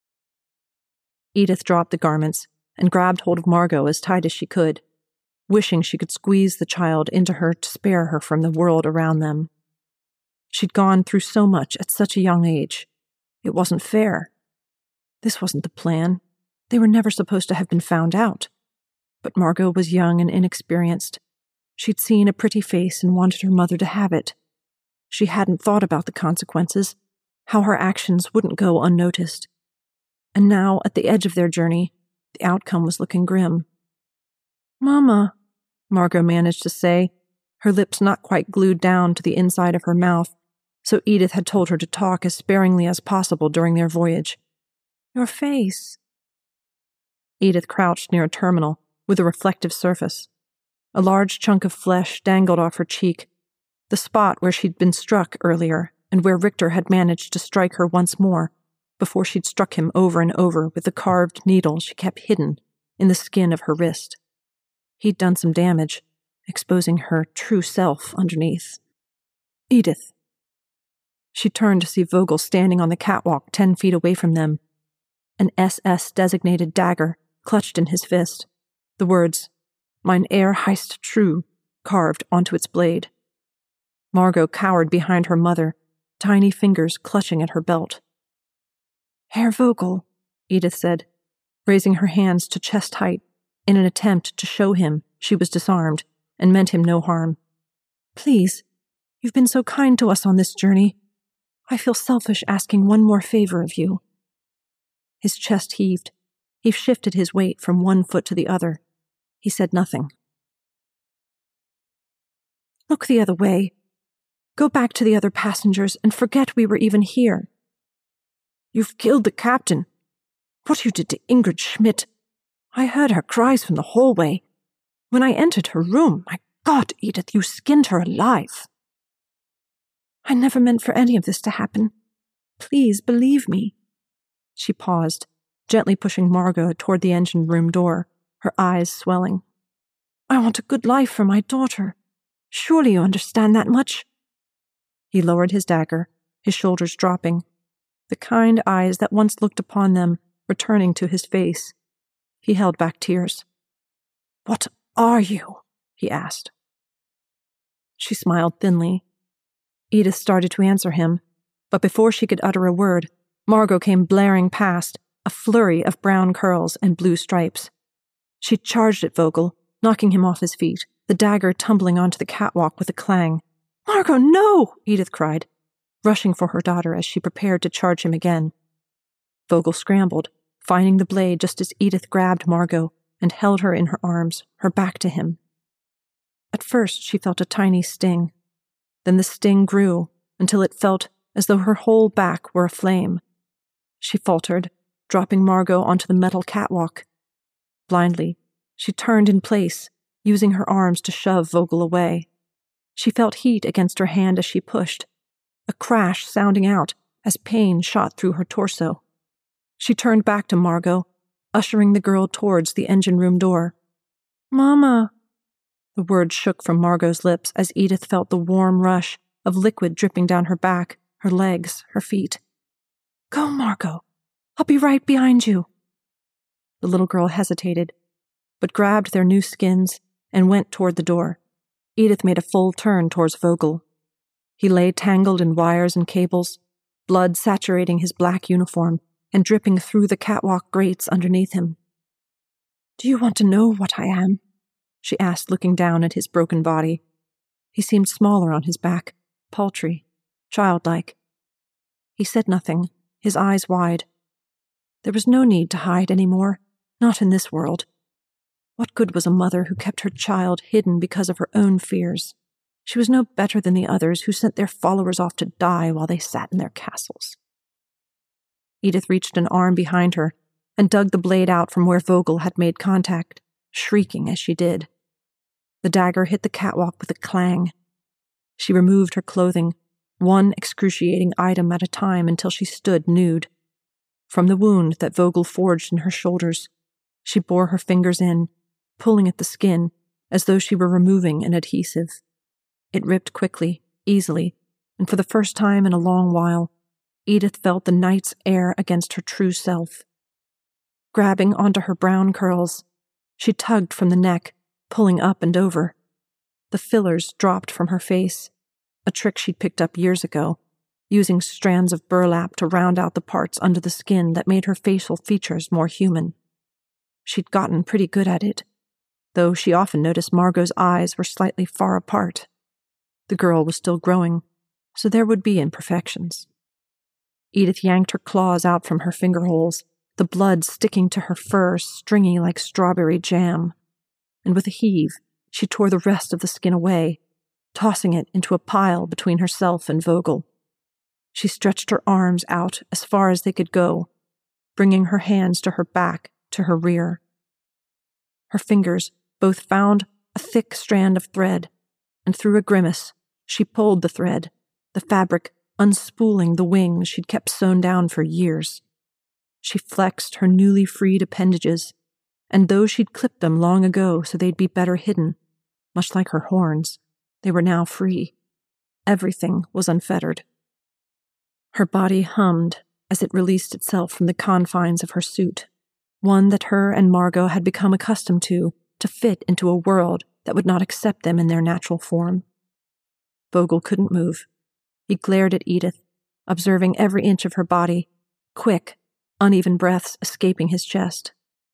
Edith dropped the garments and grabbed hold of Margot as tight as she could, wishing she could squeeze the child into her to spare her from the world around them. She'd gone through so much at such a young age. It wasn't fair. This wasn't the plan. They were never supposed to have been found out. But Margot was young and inexperienced. She'd seen a pretty face and wanted her mother to have it. She hadn't thought about the consequences, how her actions wouldn't go unnoticed. And now, at the edge of their journey, the outcome was looking grim. "Mama," Margot managed to say, her lips not quite glued down to the inside of her mouth, so Edith had told her to talk as sparingly as possible during their voyage. "Your face." Edith crouched near a terminal with a reflective surface. A large chunk of flesh dangled off her cheek, the spot where she'd been struck earlier and where Richter had managed to strike her once more before she'd struck him over and over with the carved needle she kept hidden in the skin of her wrist. He'd done some damage, exposing her true self underneath. "Edith." She turned to see Vogel standing on the catwalk ten feet away from them, an S S-designated dagger clutched in his fist, the words, "Mein Herr heißt True," carved onto its blade. Margot cowered behind her mother, tiny fingers clutching at her belt. "Herr Vogel," Edith said, raising her hands to chest height in an attempt to show him she was disarmed and meant him no harm. "Please, you've been so kind to us on this journey. I feel selfish asking one more favor of you." His chest heaved. He shifted his weight from one foot to the other. He said nothing. Look the other way. Go back to the other passengers and forget we were even here. You've killed the captain. What you did to Ingrid Schmidt. I heard her cries from the hallway. When I entered her room, my God, Edith, you skinned her alive. I never meant for any of this to happen. Please believe me. She paused, gently pushing Margot toward the engine room door, her eyes swelling. I want a good life for my daughter. Surely you understand that much? He lowered his dagger, his shoulders dropping, the kind eyes that once looked upon them returning to his face. He held back tears. What are you? He asked. She smiled thinly. Edith started to answer him, but before she could utter a word, Margot came blaring past, a flurry of brown curls and blue stripes. She charged at Vogel, knocking him off his feet, the dagger tumbling onto the catwalk with a clang. Margot, no! Edith cried, rushing for her daughter as she prepared to charge him again. Vogel scrambled, finding the blade just as Edith grabbed Margot and held her in her arms, her back to him. At first she felt a tiny sting. Then the sting grew until it felt as though her whole back were aflame. She faltered, dropping Margot onto the metal catwalk. Blindly, she turned in place, using her arms to shove Vogel away. She felt heat against her hand as she pushed, a crash sounding out as pain shot through her torso. She turned back to Margot, ushering the girl towards the engine room door. Mama! The words shook from Margot's lips as Edith felt the warm rush of liquid dripping down her back, her legs, her feet. Go, Margot. I'll be right behind you. The little girl hesitated, but grabbed their new skins and went toward the door. Edith made a full turn towards Vogel. He lay tangled in wires and cables, blood saturating his black uniform and dripping through the catwalk grates underneath him. Do you want to know what I am? She asked, looking down at his broken body. He seemed smaller on his back, paltry, childlike. He said nothing, his eyes wide. There was no need to hide any more, not in this world. What good was a mother who kept her child hidden because of her own fears? She was no better than the others who sent their followers off to die while they sat in their castles. Edith reached an arm behind her and dug the blade out from where Vogel had made contact, shrieking as she did. The dagger hit the catwalk with a clang. She removed her clothing, one excruciating item at a time until she stood nude. From the wound that Vogel forged in her shoulders, she bore her fingers in, pulling at the skin as though she were removing an adhesive. It ripped quickly, easily, and for the first time in a long while, Edith felt the night's air against her true self. Grabbing onto her brown curls, she tugged from the neck, pulling up and over. The fillers dropped from her face, a trick she'd picked up years ago, using strands of burlap to round out the parts under the skin that made her facial features more human. She'd gotten pretty good at it, though she often noticed Margot's eyes were slightly far apart. The girl was still growing, so there would be imperfections. Edith yanked her claws out from her fingerholes, the blood sticking to her fur stringy like strawberry jam, and with a heave, she tore the rest of the skin away, tossing it into a pile between herself and Vogel. She stretched her arms out as far as they could go, bringing her hands to her back, to her rear. Her fingers both found a thick strand of thread, and through a grimace, she pulled the thread, the fabric unspooling the wings she'd kept sewn down for years. She flexed her newly freed appendages, and though she'd clipped them long ago so they'd be better hidden, much like her horns, they were now free. Everything was unfettered. Her body hummed as it released itself from the confines of her suit, one that her and Margot had become accustomed to, to fit into a world that would not accept them in their natural form. Vogel couldn't move. He glared at Edith, observing every inch of her body, quick, uneven breaths escaping his chest.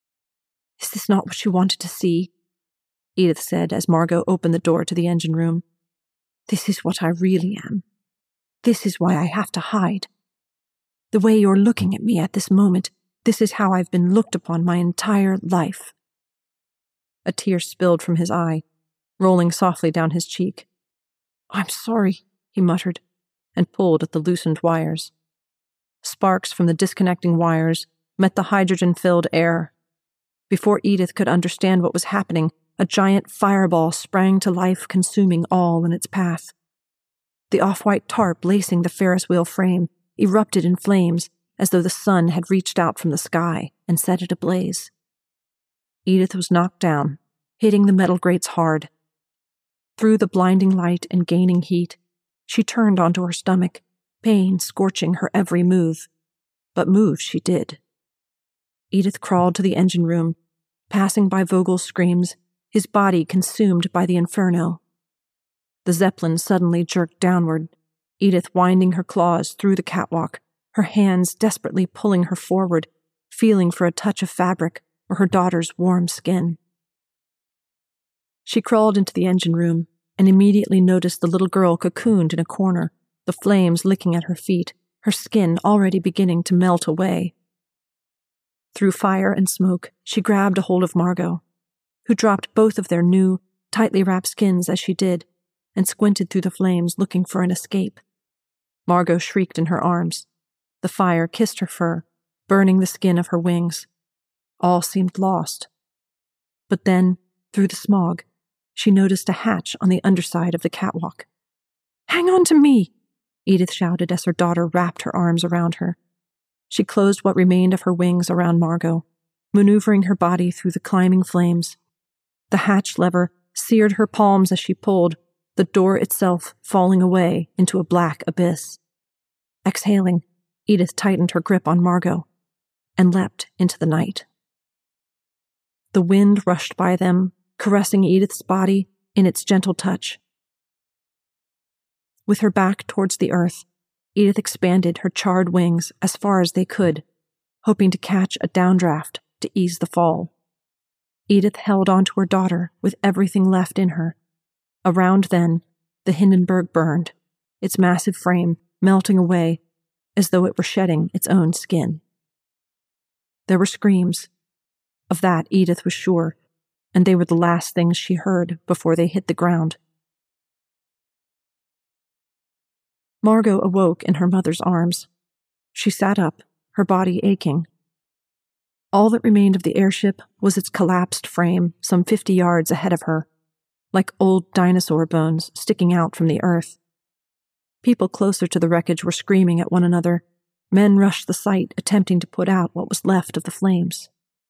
Is this not what you wanted to see? Edith said as Margot opened the door to the engine room. This is what I really am. This is why I have to hide. The way you're looking at me at this moment This is how I've been looked upon my entire life." A tear spilled from his eye, rolling softly down his cheek. "I'm sorry," he muttered, and pulled at the loosened wires. Sparks from the disconnecting wires met the hydrogen-filled air. Before Edith could understand what was happening, a giant fireball sprang to life, consuming all in its path. The off-white tarp lacing the Ferris wheel frame erupted in flames as though the sun had reached out from the sky and set it ablaze. Edith was knocked down, hitting the metal grates hard. Through the blinding light and gaining heat, she turned onto her stomach, pain scorching her every move. But move she did. Edith crawled to the engine room, passing by Vogel's screams, his body consumed by the inferno. The Zeppelin suddenly jerked downward, Edith winding her claws through the catwalk, her hands desperately pulling her forward, feeling for a touch of fabric or her daughter's warm skin. She crawled into the engine room and immediately noticed the little girl cocooned in a corner, the flames licking at her feet, her skin already beginning to melt away. Through fire and smoke, she grabbed a hold of Margot, who dropped both of their new, tightly wrapped skins as she did, and squinted through the flames looking for an escape. Margot shrieked in her arms. The fire kissed her fur, burning the skin of her wings. All seemed lost. But then, through the smog, she noticed a hatch on the underside of the catwalk. "Hang on to me!" Edith shouted as her daughter wrapped her arms around her. She closed what remained of her wings around Margot, maneuvering her body through the climbing flames. The hatch lever seared her palms as she pulled, the door itself falling away into a black abyss. Exhaling, Edith tightened her grip on Margot and leapt into the night. The wind rushed by them, caressing Edith's body in its gentle touch. With her back towards the earth, Edith expanded her charred wings as far as they could, hoping to catch a downdraft to ease the fall. Edith held on to her daughter with everything left in her. Around then, the Hindenburg burned, its massive frame melting away as though it were shedding its own skin. There were screams. Of that Edith was sure, and they were the last things she heard before they hit the ground. Margot awoke in her mother's arms. She sat up, her body aching. All that remained of the airship was its collapsed frame some fifty yards ahead of her, like old dinosaur bones sticking out from the earth. People closer to the wreckage were screaming at one another. Men rushed the site, attempting to put out what was left of the flames.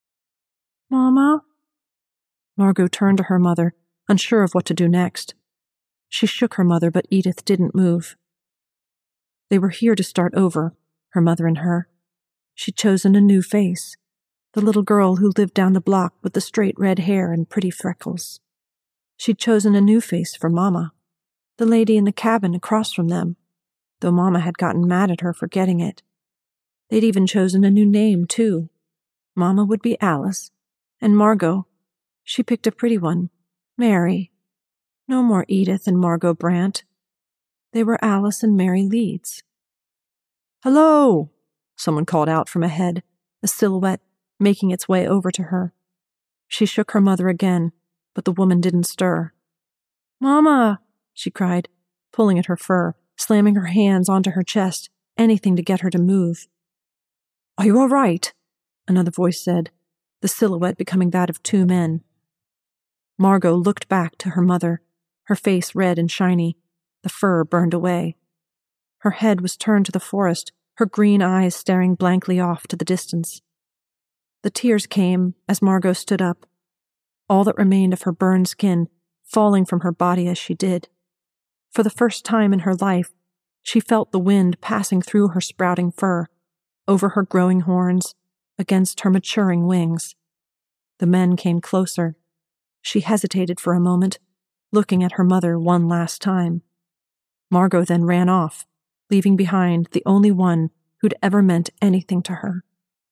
"Mama?" Margot turned to her mother, unsure of what to do next. She shook her mother, but Edith didn't move. They were here to start over, her mother and her. She'd chosen a new face, the little girl who lived down the block with the straight red hair and pretty freckles. She'd chosen a new face for Mama, the lady in the cabin across from them, though Mama had gotten mad at her for getting it. They'd even chosen a new name, too. Mama would be Alice, and Margot, she picked a pretty one, Mary. No more Edith and Margot Brandt. They were Alice and Mary Leeds. "Hello!" someone called out from ahead, a silhouette making its way over to her. She shook her mother again, but the woman didn't stir. "Mama!" she cried, pulling at her fur, slamming her hands onto her chest, anything to get her to move. "Are you all right?" another voice said, the silhouette becoming that of two men. Margot looked back to her mother, her face red and shiny, the fur burned away. Her head was turned to the forest, her green eyes staring blankly off to the distance. The tears came as Margot stood up, all that remained of her burned skin falling from her body as she did. For the first time in her life, she felt the wind passing through her sprouting fur, over her growing horns, against her maturing wings. The men came closer. She hesitated for a moment, looking at her mother one last time. Margot then ran off, leaving behind the only one who'd ever meant anything to her.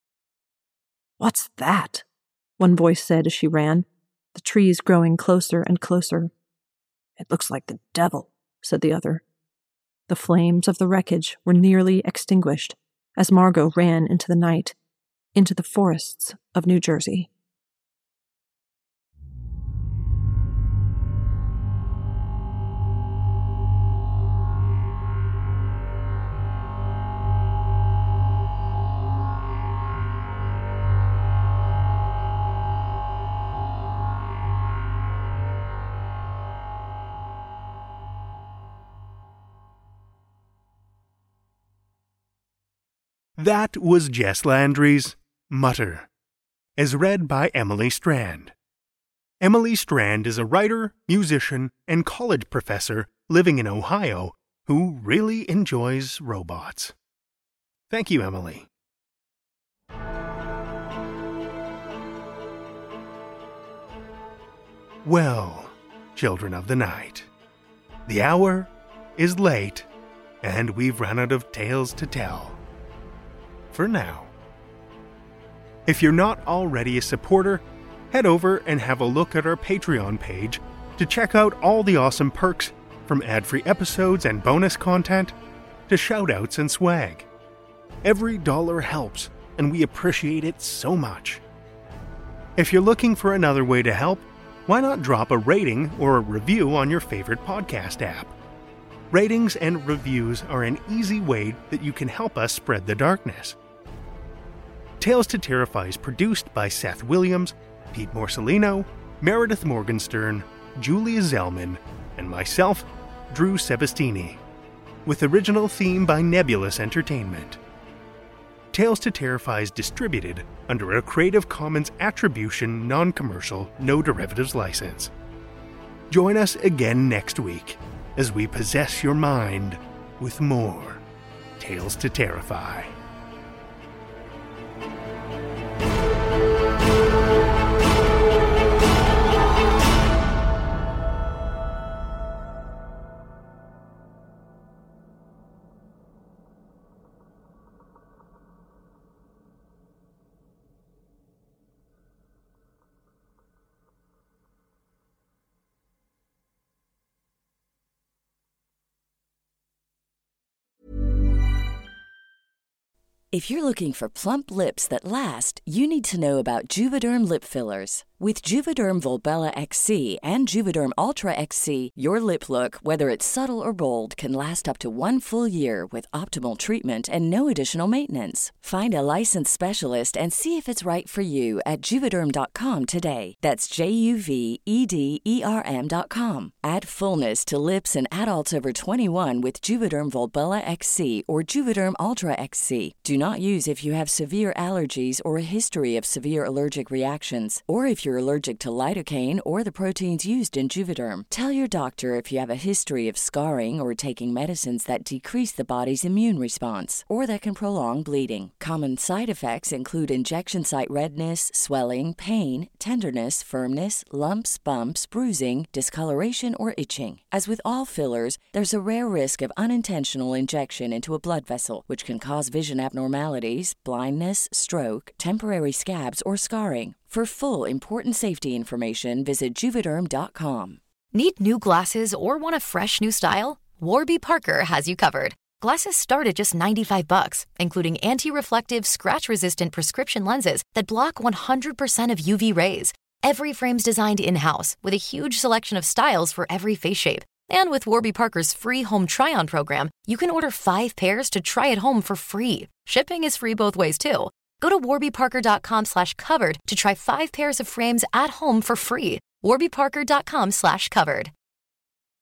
"What's that?" one voice said as she ran, the trees growing closer and closer. "It looks like the devil," said the other. The flames of the wreckage were nearly extinguished as Margot ran into the night, into the forests of New Jersey. That was Jess Landry's Mutter, as read by Emily Strand. Emily Strand is a writer, musician, and college professor living in Ohio who really enjoys robots. Thank you, Emily. Well, children of the night, the hour is late, and we've run out of tales to tell. For now. If you're not already a supporter, head over and have a look at our Patreon page to check out all the awesome perks, from ad-free episodes and bonus content to shoutouts and swag. Every dollar helps, and we appreciate it so much. If you're looking for another way to help, why not drop a rating or a review on your favorite podcast app? Ratings and reviews are an easy way that you can help us spread the darkness. Tales to Terrify is produced by Seth Williams, Pete Morcellino, Meredith Morgenstern, Julia Zellman, and myself, Drew Sebastini, with original theme by Nebulous Entertainment. Tales to Terrify is distributed under a Creative Commons Attribution Non-Commercial No Derivatives license. Join us again next week as we possess your mind with more Tales to Terrify. If you're looking for plump lips that last, you need to know about Juvederm lip fillers. With Juvederm Volbella X C and Juvederm Ultra X C, your lip look, whether it's subtle or bold, can last up to one full year with optimal treatment and no additional maintenance. Find a licensed specialist and see if it's right for you at Juvederm dot com today. That's J U V E D E R M dot com. Add fullness to lips in adults over twenty-one with Juvederm Volbella X C or Juvederm Ultra X C. Do not use if you have severe allergies or a history of severe allergic reactions, or if you're allergic to lidocaine or the proteins used in Juvederm. Tell your doctor if you have a history of scarring or taking medicines that decrease the body's immune response or that can prolong bleeding. Common side effects include injection site redness, swelling, pain, tenderness, firmness, lumps, bumps, bruising, discoloration, or itching. As with all fillers, there's a rare risk of unintentional injection into a blood vessel, which can cause vision abnormalities, blindness, stroke, temporary scabs, or scarring. For full, important safety information, visit Juvederm dot com. Need new glasses or want a fresh new style? Warby Parker has you covered. Glasses start at just ninety-five bucks, including anti-reflective, scratch-resistant prescription lenses that block one hundred percent of U V rays. Every frame's designed in-house with a huge selection of styles for every face shape. And with Warby Parker's free home try-on program, you can order five pairs to try at home for free. Shipping is free both ways, too. Go to warby parker dot com slash covered to try five pairs of frames at home for free. warby parker dot com slash covered.